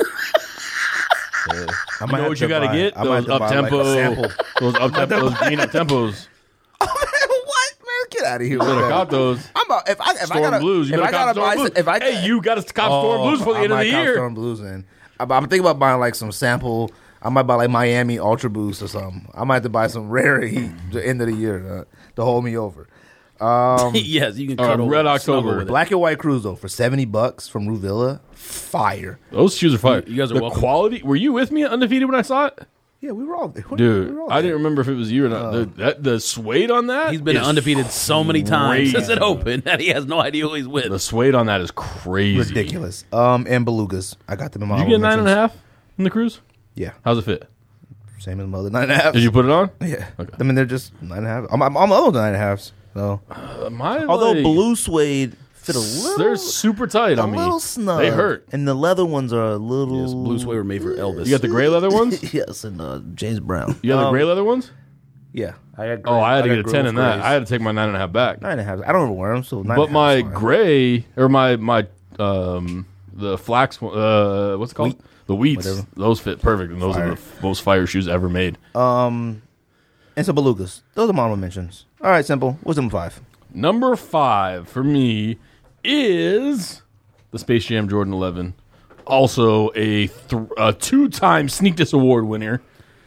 I You know what you got to get? Those up tempo, those up tempo, those green up tempos. What man? Get out of here! You with better that. cop those. I'm about, if I Storm gotta, Blues. You if better I cop gotta buy, Storm some, Blues. if I Hey, you got to cop Storm Blues for the end of the year. Storm Blues in. I'm thinking about buying like some sample. I might buy like Miami Ultra Boost or something. I might have to buy some rare heat the end of the year to hold me over. Yes, you can cut Red October. Black and White Cruise though for $70 from Ruvilla. Fire. Those shoes are fire. You guys are the welcome. quality. Were you with me at Undefeated when I saw it? Yeah, we were all there. Dude, We were all I there. didn't remember if it was you or not. The suede on that. He's been is undefeated so many times since it crazy. opened that he has no idea who he's with. The suede on that is crazy. Ridiculous. And Belugas. I got them in my. Did you get honorable 9.5 mentions. in the cruise? Yeah, How's it fit? same as my other 9.5. Did you put it on? Yeah. Okay. I mean, they're just 9.5. I'm other 9.5s. So, although like, blue suede fit a little, they're super tight a on me. little snug. They hurt. and the leather ones are a little. Yes, blue suede were made for Elvis. You got the gray leather ones? Yes, and James Brown. You got the gray leather ones? Yeah, I had. Oh, I had to got get a 10 in that. grays. I had to take my 9.5 back. 9.5. I don't ever wear them, so 9.5 But my is fine. gray or my the flax what's it called? Wheat. The wheats. Whatever. Those fit perfect, and those are the most fire shoes ever made. And some Belugas. Those are my honorable mentions. All right, simple. What's number 5? Number 5 for me is the Space Jam Jordan 11. Also a 2-time Sneak This Award winner.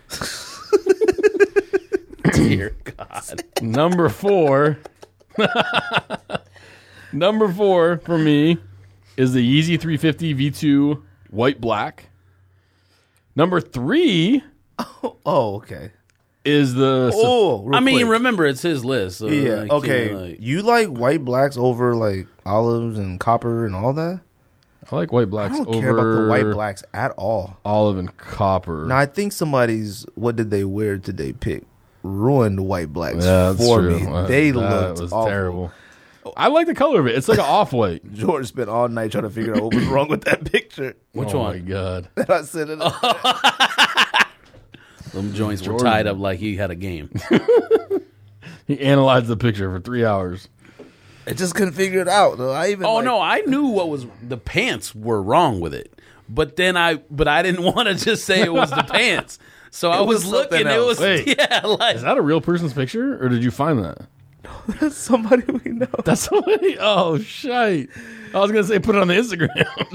Dear God. Number 4. Number 4 for me is the Yeezy 350 V2 white black. Number 3 Oh, okay. is the Oh, I mean, quick. remember, it's his list. So Yeah. like, Okay. you know, like- You like white blacks over like olives and copper and all that? I like white I blacks don't over care about the white blacks at all. olive and copper. Now I think somebody's what did they wear today pick ruined the white blacks Yeah, that's for true. me. That- They that looked was awful. terrible. I like the color of it. It's like an off-white. George spent all night trying to figure out what was wrong with that picture. Which Oh one? my god. I sent it. Them joints were Jordan. tied up like he had a game. He analyzed the picture for 3 hours. I just couldn't figure it out. Though. I even. Oh like, no, I knew what was the pants were wrong with it, but I didn't want to just say it was the pants. So I was was looking. something It else. was Wait. yeah, like Is that a real person's picture, or did you find that? That's somebody we know. That's somebody. Oh shite! I was gonna say put it on the Instagram.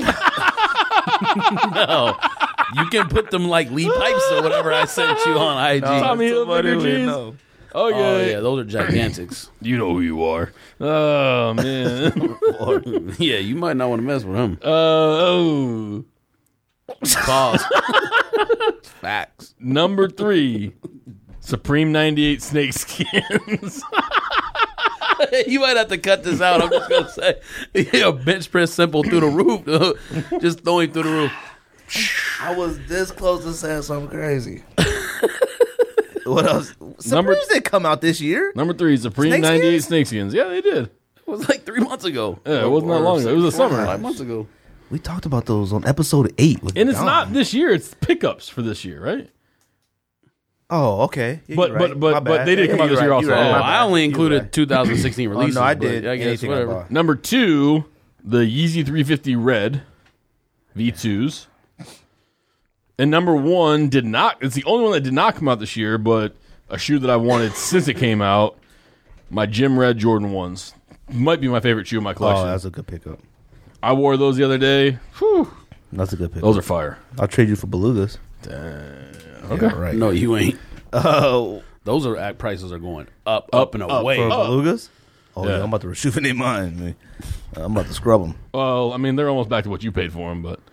no. You can put them like Lee Pipes or whatever I sent you on IG. Tommy Somebody Hilfiger we jeans. know. Oh yeah, Oh yeah, those are gigantics. You know who you are. Oh man. Yeah, you might not want to mess with him. Oh. Pause. Facts. Number 3, Supreme 98 snake skins. You might have to cut this out. I'm just gonna say, yeah, bench press simple through the roof. Just throw him through the roof. I was this close to saying something crazy. What else? Number- Supremes did come out this year. Number 3, Supreme Snake 98 skins? snake skins. Yeah, they did. It was like 3 months ago. Yeah, it wasn't that long ago. It was the summer. 5 months ago. We talked about those on episode 8. With And it's Don. not this year. It's pickups for this year, right? Oh, okay. Yeah, But- you're right. but- My but bad. they did come out you're this year right, also. you're right. Oh, My I bad. only You're included right. 2016 releases. Oh, no, I but did. I guess Anything I whatever. bought. Number 2, the Yeezy 350 Red V2s. And number 1 did not. It's the only one that did not come out this year, but a shoe that I wanted since it came out. My Gym Red Jordan 1s. Might be my favorite shoe in my collection. Oh, that's a good pickup. I wore those the other day. Whew, That's a good pickup. those are fire. I'll trade you for belugas. Okay. Yeah, right. No, you ain't. Oh, Those are prices are going up and away. for belugas? Oh, Yeah. yeah. I'm about to rejuvenate mine, man. I'm about to scrub them. Well, I mean, they're almost back to what you paid for them, but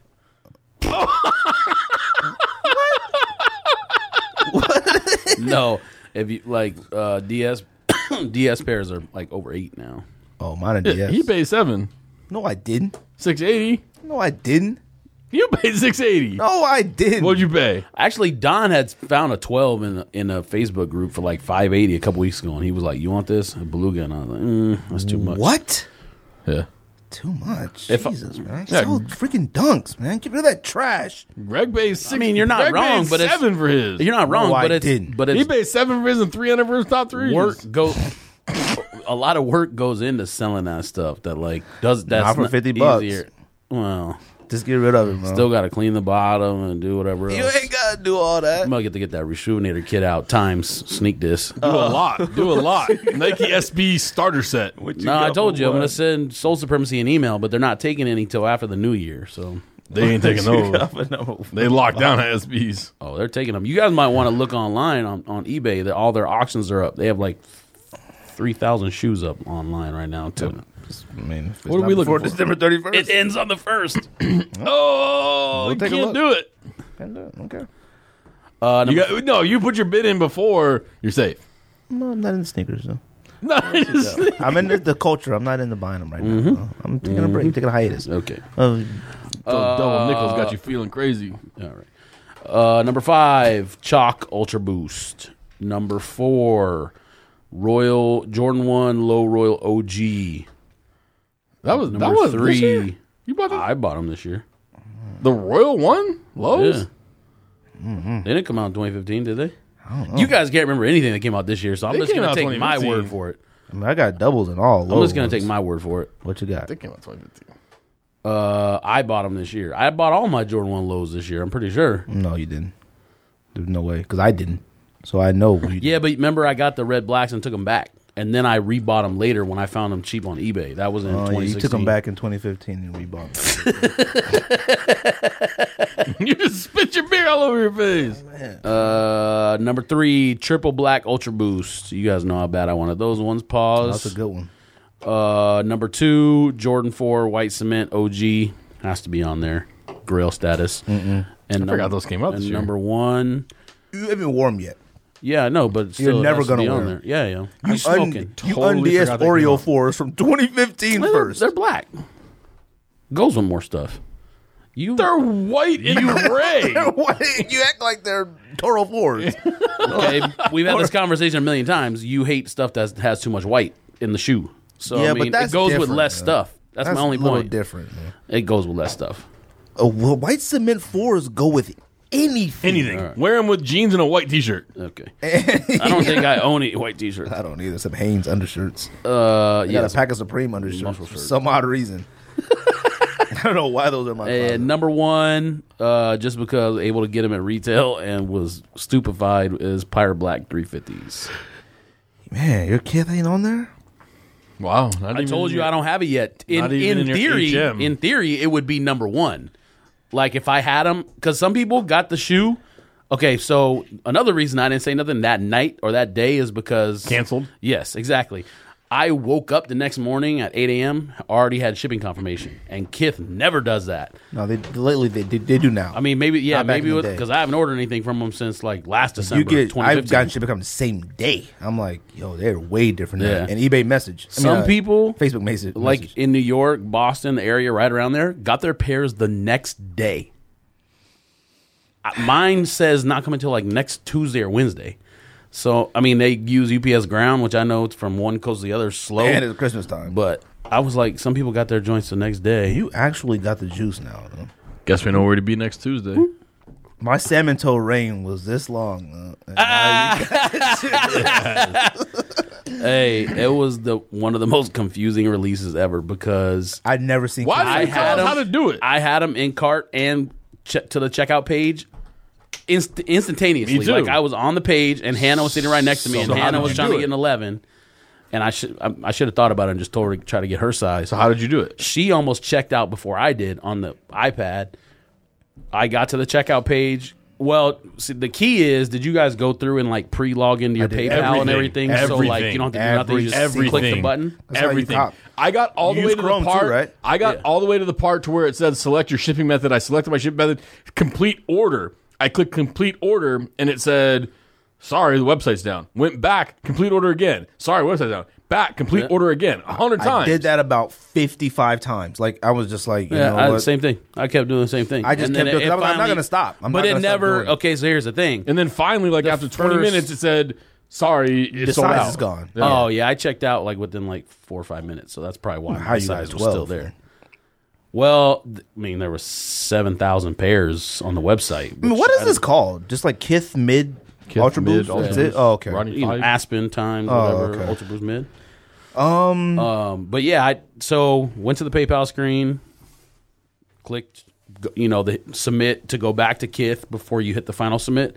No, if you like DS DS pairs are like over 8 now. Oh, mine are DS. he paid $7, No, I didn't. $680. No, I didn't. You paid $680. No, I didn't. What'd you pay? Actually, Don had found a 12 in a Facebook group for like $580 a couple weeks ago, and he was like, "You want this, a beluga?" And I was like, "That's too much." What? Yeah. Too much. If I- Jesus, man. Yeah. So freaking dunks, man. Get rid of that trash. Greg paid 6. I mean, you're not Greg wrong, paid but it's- $7 for his. You're not wrong, No, but I it's didn't. but He it's paid $7 for his and $300 for his top 3. work go. A lot of work goes into selling that stuff. That like does that's Not for $50. easier. Well, Just get rid of it, man. still got to clean the bottom and do whatever you else. ain't got to do all that. I'm gonna get to get that Rejuvenator kit out. Times sneak this. Do a lot. Do a lot. Nike SB starter set. No, I told you I'm gonna send Soul Supremacy an email, but they're not taking any till after the new year. So They ain't taking those. They locked down SBs. oh, they're taking them. You guys might want to look online on eBay. That all their auctions are up. They have like 3,000 shoes up online right now too. I mean, if it's What are not we looking before for? December 31st. It ends on the 1st. Oh, you take a can't look. do it. Okay. You put your bid in before you're safe. No, I'm not into sneakers, though. No, it's- I'm into the culture. I'm not into buying them right now. So I'm taking a break, taking a hiatus. Okay. double nickels got you feeling crazy. All right. Number 5, Chalk Ultra Boost. Number 4, Royal Jordan 1 Low Royal OG. That was Number this year? 3. You bought I bought them this year. the Royal one? Lowe's? Yeah. They didn't come out in 2015, did they? You guys can't remember anything that came out this year, so I'm They just came going to out take my 2015. word for it. I mean, I got doubles and all. I'm just going to take my word for it. What you got? They came out 2015. I bought them this year. I bought all my Jordan 1 lows this year, I'm pretty sure. No, you didn't. There's no way. Because I didn't. So I know. You Yeah, but remember I got the red blacks and took them back. And then I rebought them later when I found them cheap on eBay. That was in 2016. you took them back in 2015 and rebought them. You just spit your beer all over your face. Number 3, Triple Black Ultra Boost. You guys know how bad I wanted those ones. Pause. That's a good one. Number 2, Jordan 4 White Cement OG. Has to be on there. Grail status. And I forgot those came out this year. Number 1. You haven't worn them yet. Yeah, no, but still, You're never it has to gonna be on wear there. Yeah, yeah. You You smoking? Totally un-DS forgot they came Oreo out. 4s from 2015 first. They're black. Goes with more stuff. They're white and gray. You act like they're Toro 4s. Okay, we've had this conversation a million times. You hate stuff that has too much white in the shoe. So Yeah, I but mean, that's it goes with different, less man. stuff. That's my only a little point. different, man. It goes with less stuff. Well, white cement 4s go with anything. Anything. Wear them with jeans and a white t-shirt. Okay. I don't think I own any white t-shirts. I don't either. Some Hanes undershirts. Yeah. I got a pack of Supreme undershirts for some odd reason. I don't know why those are my closet. And number 1, just because able to get them at retail and was stupefied, is Pirate Black 350s. Man, your kid ain't on there? Wow. I told you I don't have it yet. Not even in your HM. In theory, it would be number 1. Like if I had them, because some people got the shoe. Okay, so another reason I didn't say nothing that night or that day is because Canceled? Yes, exactly. I woke up the next morning at 8 a.m. already had shipping confirmation, and Kith never does that. No, lately they do now. I mean, maybe Not back maybe in the day. because I haven't ordered anything from them since like last December. you get, 2015. I've gotten shit become the same day. I'm like, yo, they're way different. Yeah. Now. And eBay message. Some people Facebook message. like in New York, Boston, the area right around there, got their pairs the next day. Mine says not coming until like next Tuesday or Wednesday. So, I mean, they use UPS ground, which I know it's from one coast to the other slow. and it's Christmas time. But I was like, some people got their joints the next day. You actually got the juice now, though. Guess we know where to be next Tuesday. My salmon toe reign was this long. Hey, it was one of the most confusing releases ever because I'd never seen. Why I did you tell had us how him- to do it? I had them in cart and to the checkout page instantaneously. Me too. Like I was on the page and Hannah was sitting right next to me, and So how Hannah did was you trying do to it? get an 11, and I should have thought about it and just told her to try to get her size. So how did you do it? She almost checked out before I did on the iPad. I got to the checkout page. Well, see, the key is, did you guys go through and like pre-log into your did. PayPal and Everything. everything? So like Everything. you don't have to do nothing. You just click the Everything. button. That's how you Everything. cop. I got all the You way use to the Chrome too, part. right? I got Yeah. all the way to the part to where it said select your shipping method. I selected my shipping method, complete order. I clicked complete order, and it said, "Sorry, the website's down." Went back, complete order again. Sorry, website's down. Back, complete order again. 100 times. I did that about 55 times. Like I was just like, you know Yeah, what? same thing. I kept doing the same thing. I just And kept then doing it. it I'm not finally- going to stop. I'm but not it gonna stop never. doing it. Okay, so here's the thing. And then finally, like after 20 first- minutes, it said, "Sorry, it's The sold size out." is gone. Oh yeah, I checked out like within like 4 or 5 minutes, so that's probably why How my you size got was still 12? there. Well, I mean, there was 7,000 pairs on the website. I mean, what is this called? Just like Kith Mid Kith Ultra Mid, Boost? Ultra That's it? Boost. Oh, okay. Running You know, 5. Aspen times, Oh, whatever, okay. Ultra Boost Mid. But yeah, I went to the PayPal screen, clicked, the submit to go back to Kith before you hit the final submit.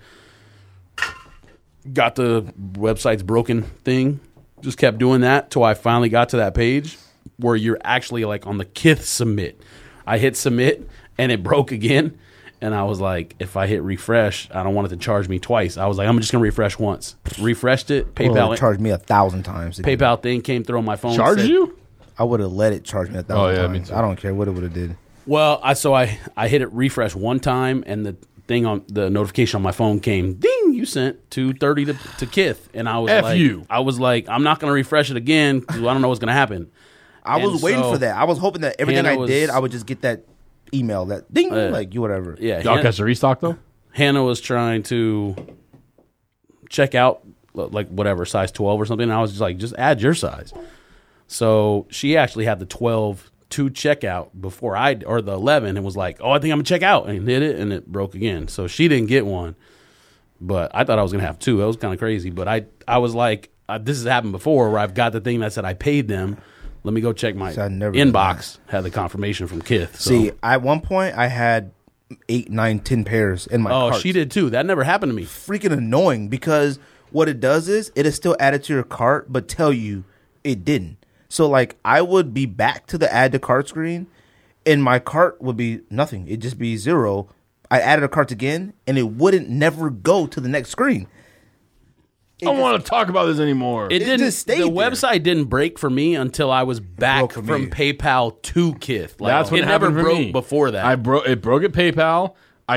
Got the website's broken thing. Just kept doing that till I finally got to that page where you're actually like on the Kith submit. I hit submit and it broke again. And I was like, if I hit refresh, I don't want it to charge me twice. I was like, I'm just going to refresh once. Refreshed it. Well, PayPal it charged me 1,000 times. PayPal thing came through on my phone. Charge said- you? I would have let it charge me 1,000 Oh, yeah, me times. too. I don't care what it would have did. Well, I hit it refresh one time, and the thing on the notification on my phone came, ding, you sent 230 to Kith, and I was F like, you. I'm not going to refresh it again because I don't know what's going to happen. I was And waiting so- for that. I was hoping that everything Hannah I was- did, I would just get that email, that ding, like you whatever. Yeah, Y'all catch the restock though? Hannah was trying to check out like whatever size 12 or something. And I was just like, just add your size. So she actually had the 12 to check out before or the 11, and was like, oh, I think I'm gonna check out, and hit it, and it broke again. So she didn't get one, but I thought I was gonna have two. That was kind of crazy. But I was like, this has happened before where I've got the thing that said I paid them. Let me go check my See, I never did inbox. Had the confirmation from Kith. So. See, at one point, I had 8, 9, 10 pairs in my Oh, cart. she did too. That never happened to me. Freaking annoying because what it does is it is still added to your cart, but tell you it didn't. So, like, I would be back to the add to cart screen, and my cart would be nothing. It'd just be 0. I added a cart again, and it wouldn't never go to the next screen. I don't want to talk about this anymore. It didn't. just stayed The there. website didn't break for me until I was back broke for from me. PayPal to Kith. Like, That's what it never happened for broke me. before that. It broke at PayPal.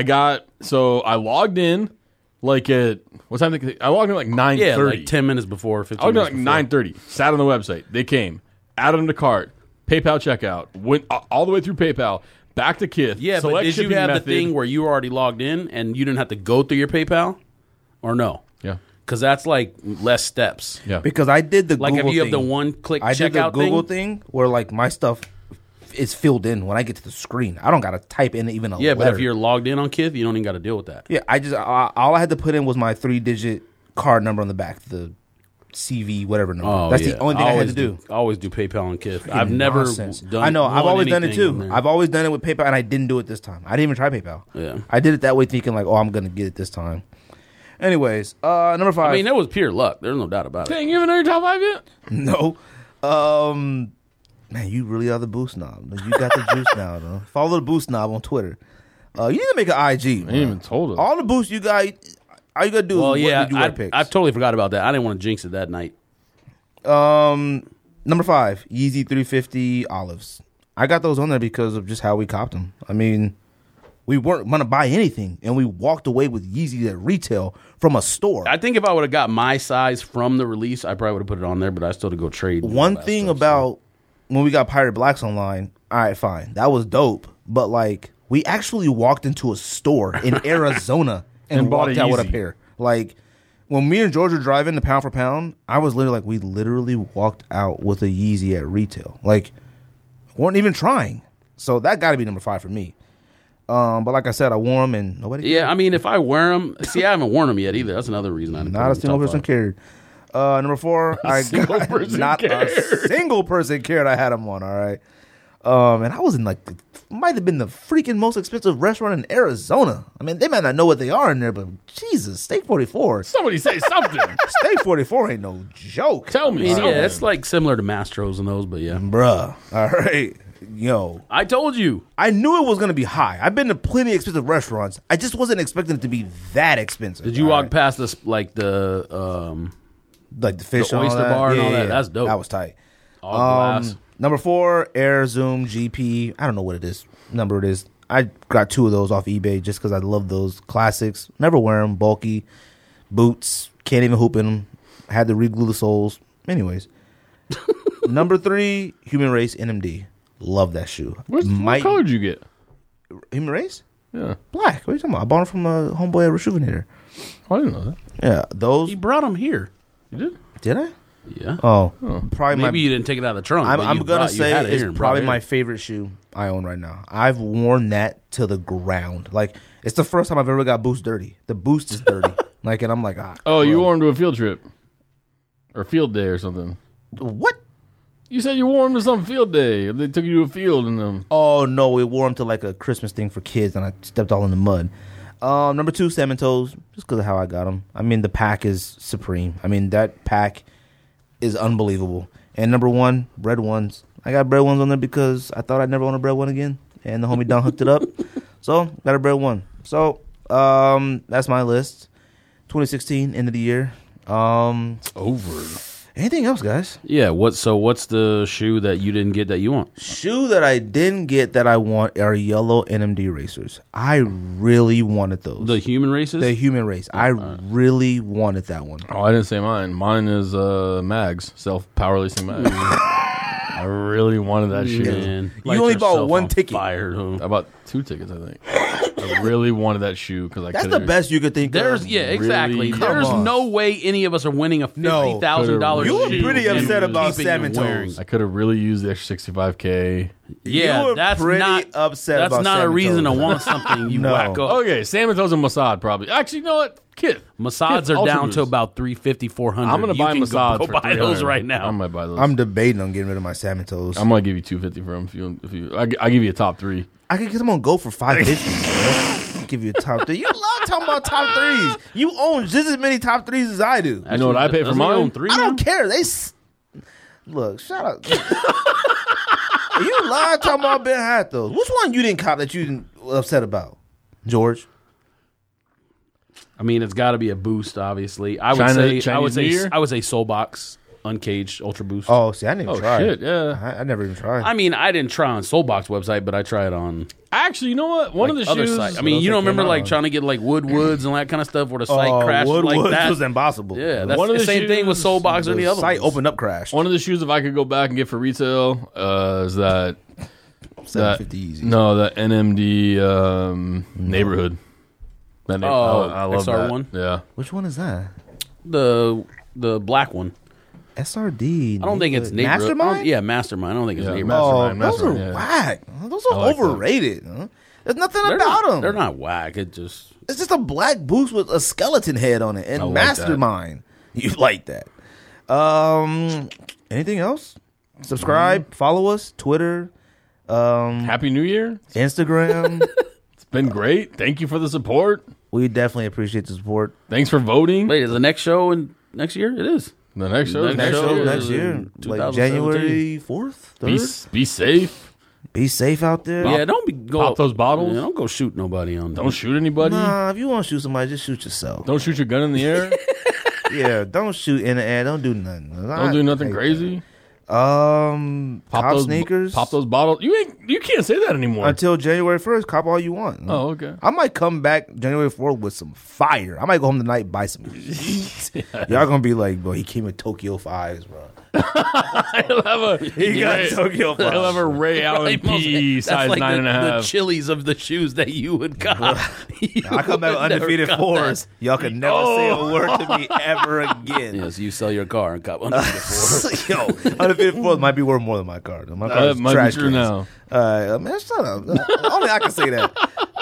I logged in like at what time? I logged in like 9:30. yeah, like 10 minutes before, 15 I logged in minutes like before. 9:30. Sat on the website. They came, added them to cart. PayPal checkout. Went all the way through PayPal. Back to Kith. Yeah, but select did you shipping have method. the thing where you were already logged in and you didn't have to go through your PayPal, or no? Yeah. Because that's like less steps. Yeah. Because I did the Like Google if you have thing. the one-click I did the checkout Google thing. thing where, like, my stuff is filled in when I get to the screen. I don't got to type in even a Yeah, but letter. if you're logged in on Kith, you don't even got to deal with that. Yeah, all I had to put in was my 3-digit card number on the back, the CV whatever number. Oh, That's yeah. the only thing I had to do. I always do PayPal and Kith. I've never Nonsense. done. I know. I've won always done it anything on too. there. I've always done it with PayPal, and I didn't do it this time. I didn't even try PayPal. Yeah. I did it that way, thinking like, oh, I'm gonna get it this time. Anyways, number 5. I mean, it was pure luck. There's no doubt about it. Dang, you haven't done your top 5 yet? no. Man, you really are the boost knob. You got the juice now, though. Follow the boost knob on Twitter. You need to make an IG. I ain't man. even told him. All the boosts you got, all you gotta do Well, is yeah, what you wear picks. I totally forgot about that. I didn't want to jinx it that night. Number 5, Yeezy 350 olives. I got those on there because of just how we copped them. I mean, we weren't going to buy anything, and we walked away with Yeezy at retail from a store. I think if I would have got my size from the release, I probably would have put it on there, but I still had to go trade. and all One that thing stuff, about when we got Pirate Blacks online, all right, fine. That was dope. But, like, we actually walked into a store in Arizona and bought walked a out with a Yeezy. pair. Like, when me and George were driving the pound for pound, I was literally like, we literally walked out with a Yeezy at retail. Like, weren't even trying. So that got to be number 5 for me. But like I said, I wore them and nobody. Yeah, I mean, if I wear them, see, I haven't worn them yet either. That's another reason I didn't. Not a single person cared. Number 4, I single got person not cared. a single person cared. I had them on. All right. And I was in like might have been the freaking most expensive restaurant in Arizona. I mean, they might not know what they are in there, but Jesus, Steak 44. Somebody say something. Steak 44 ain't no joke. Tell I me. mean, something. yeah, it's like similar to Mastro's and those, but yeah. Bruh. All right. Yo, I told you. I knew it was going to be high. I've been to plenty of expensive restaurants. I just wasn't expecting it to be that expensive. Did you all walk right? past this, like the Like the fish the and all oyster that? bar and all that? That's dope. That was tight. all glass? Number 4, Air Zoom GP. I don't know what it is. Number it is. I got 2 of those off eBay just because I love those classics. Never wear them. Bulky boots. Can't even hoop in them. Had to re-glue the soles. Anyways. Number 3, Human Race NMD. Love that shoe. What color did you get? Human Race? Yeah. Black. What are you talking about? I bought them from a homeboy at Rejuvenator. Oh, I didn't know that. Yeah, those. He brought them here. You did? Did I? Yeah. Oh, probably Maybe my. you didn't take it out of the trunk. I'm but gonna you had say it it's here and probably brought it my in. favorite shoe I own right now. I've worn that to the ground. Like it's the first time I've ever got Boost dirty. The Boost is dirty. Like, and I'm like, Oh, you bro. wore them to a field trip. Or field day or something. What? You said you wore them to some field day. They took you to a field and them. Oh no, we wore them to like a Christmas thing for kids, and I stepped all in the mud. Number 2, Salmon Toes, just because of how I got them. I mean, the pack is supreme. I mean, that pack is unbelievable. And number 1, Bread Ones. I got Bread Ones on there because I thought I'd never own a Bread One again, and the homie Don hooked it up. So got a Bread One. So that's my list. 2016, end of the year. Over. Anything else, guys? Yeah. What's the shoe that you didn't get that you want? Shoe that I didn't get that I want are yellow NMD racers. I really wanted those. The human races. The Human Race. I really wanted that one. Oh, I didn't say mine. Mine is Mags, self-power racing Mags. I really wanted that shoe. Man, You only bought yourself one on ticket. fire, huh? I bought 2 tickets, I think. I really wanted that shoe because I That's could've- the best you could think There's of. exactly. Really? There's Come on. no way any of us are winning a $50,000 You were shoe pretty and upset about keeping Salmon and wearing. Toes. I could have really used the extra 65K. Yeah, You were that's pretty not upset That's about not a Salmon reason Toes. to want something. You No. wacko. Okay, Salmon Toes and Mossad probably. Actually, you know what? Kid. Massads Kid are down Ultra to Boost. about $350, $400. I'm gonna You buy can Mossad go for buy those 300. right now. I might buy those. I'm debating on getting rid of my Salmon Toes. I'm gonna give you $250 for them if you. I give you a top 3. I could get them on Go for $550. I'll give you a top 3. You love talking about top 3s. You own just as many top 3s as I do. You know what I pay for Doesn't he mine? own 3 I now? don't care. Look, shut up. You love talking about Ben Hathos. Which one you didn't cop that you didn't upset about? George? I mean, it's got to be a boost. Obviously, I would Chinese say New Year? I would say Soulbox Uncaged Ultra Boost. Oh, see, I didn't even try. Shit, yeah. I never even tried. I mean, I didn't try on Soulbox website, but I tried on Actually, you know what? One of the other shoes. sites. I mean, else you that don't remember came like out? trying to get like Woodwoods and all that kind of stuff where the site crashed Woodwoods like that. was impossible. Yeah, that's One of the the same thing with shoes- Soulbox or any The other site ones. opened up crashed. One of the shoes, if I could go back and get for retail, is that. $750 easy. No, the NMD neighborhood. That Oh, I love XR1? that. Yeah. Which one is that? The black one. SRD. I don't think it's neighborhood. Mastermind. Yeah, Mastermind. I don't think it's Yeah, neighborhood. Oh, Mastermind, those are yeah. whack. Those are like them. overrated. Huh? There's nothing They're about not, them. They're not whack. It just It's just a black boost with a skeleton head on it and I like Mastermind. You like that? Anything else? Subscribe, follow us, Twitter, Happy New Year. Instagram. It's been great. Thank you for the support. We definitely appreciate the support. Thanks for voting. wait. Is the next show in next year? It is. The next show. Next show show is next in year, like 2017. January 4th, 3rd. Be safe. Be safe out there. Yeah, don't be go Pop those bottles. Yeah, don't go shoot nobody on. Don't shoot anybody. Nah, if you want to shoot somebody, just shoot yourself. Don't shoot your gun in the air. Yeah, don't shoot in the air. Don't do nothing. Don't do nothing crazy. Cop those sneakers. Pop those bottles. You can't say that anymore. Until January 1st, cop all you want. Oh, okay. I might come back January 4th with some fire. I might go home tonight and buy some heat. Y'all gonna be like, bro, he came with Tokyo 5s, bro. He'll have a He got Tokyo 5s. He'll have a Ray Allen Right, P that's size like 9.5. The chilies of the shoes that you would cop. I come back with undefeated 4s. Y'all can never say a word to me ever again. Yes, you sell your car and cop undefeated 4. Yo, undefeated 4s might be worth more than my car. My car That is might be trash true cans. now. Man, shut up. Only I can say that.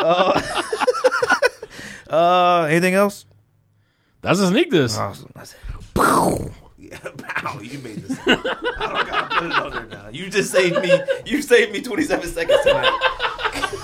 Anything else? That's a sneak this. Awesome. That's it. Pow. Yeah, pow. You made this. I don't gotta put it on there now. You just saved me. You saved me 27 seconds tonight.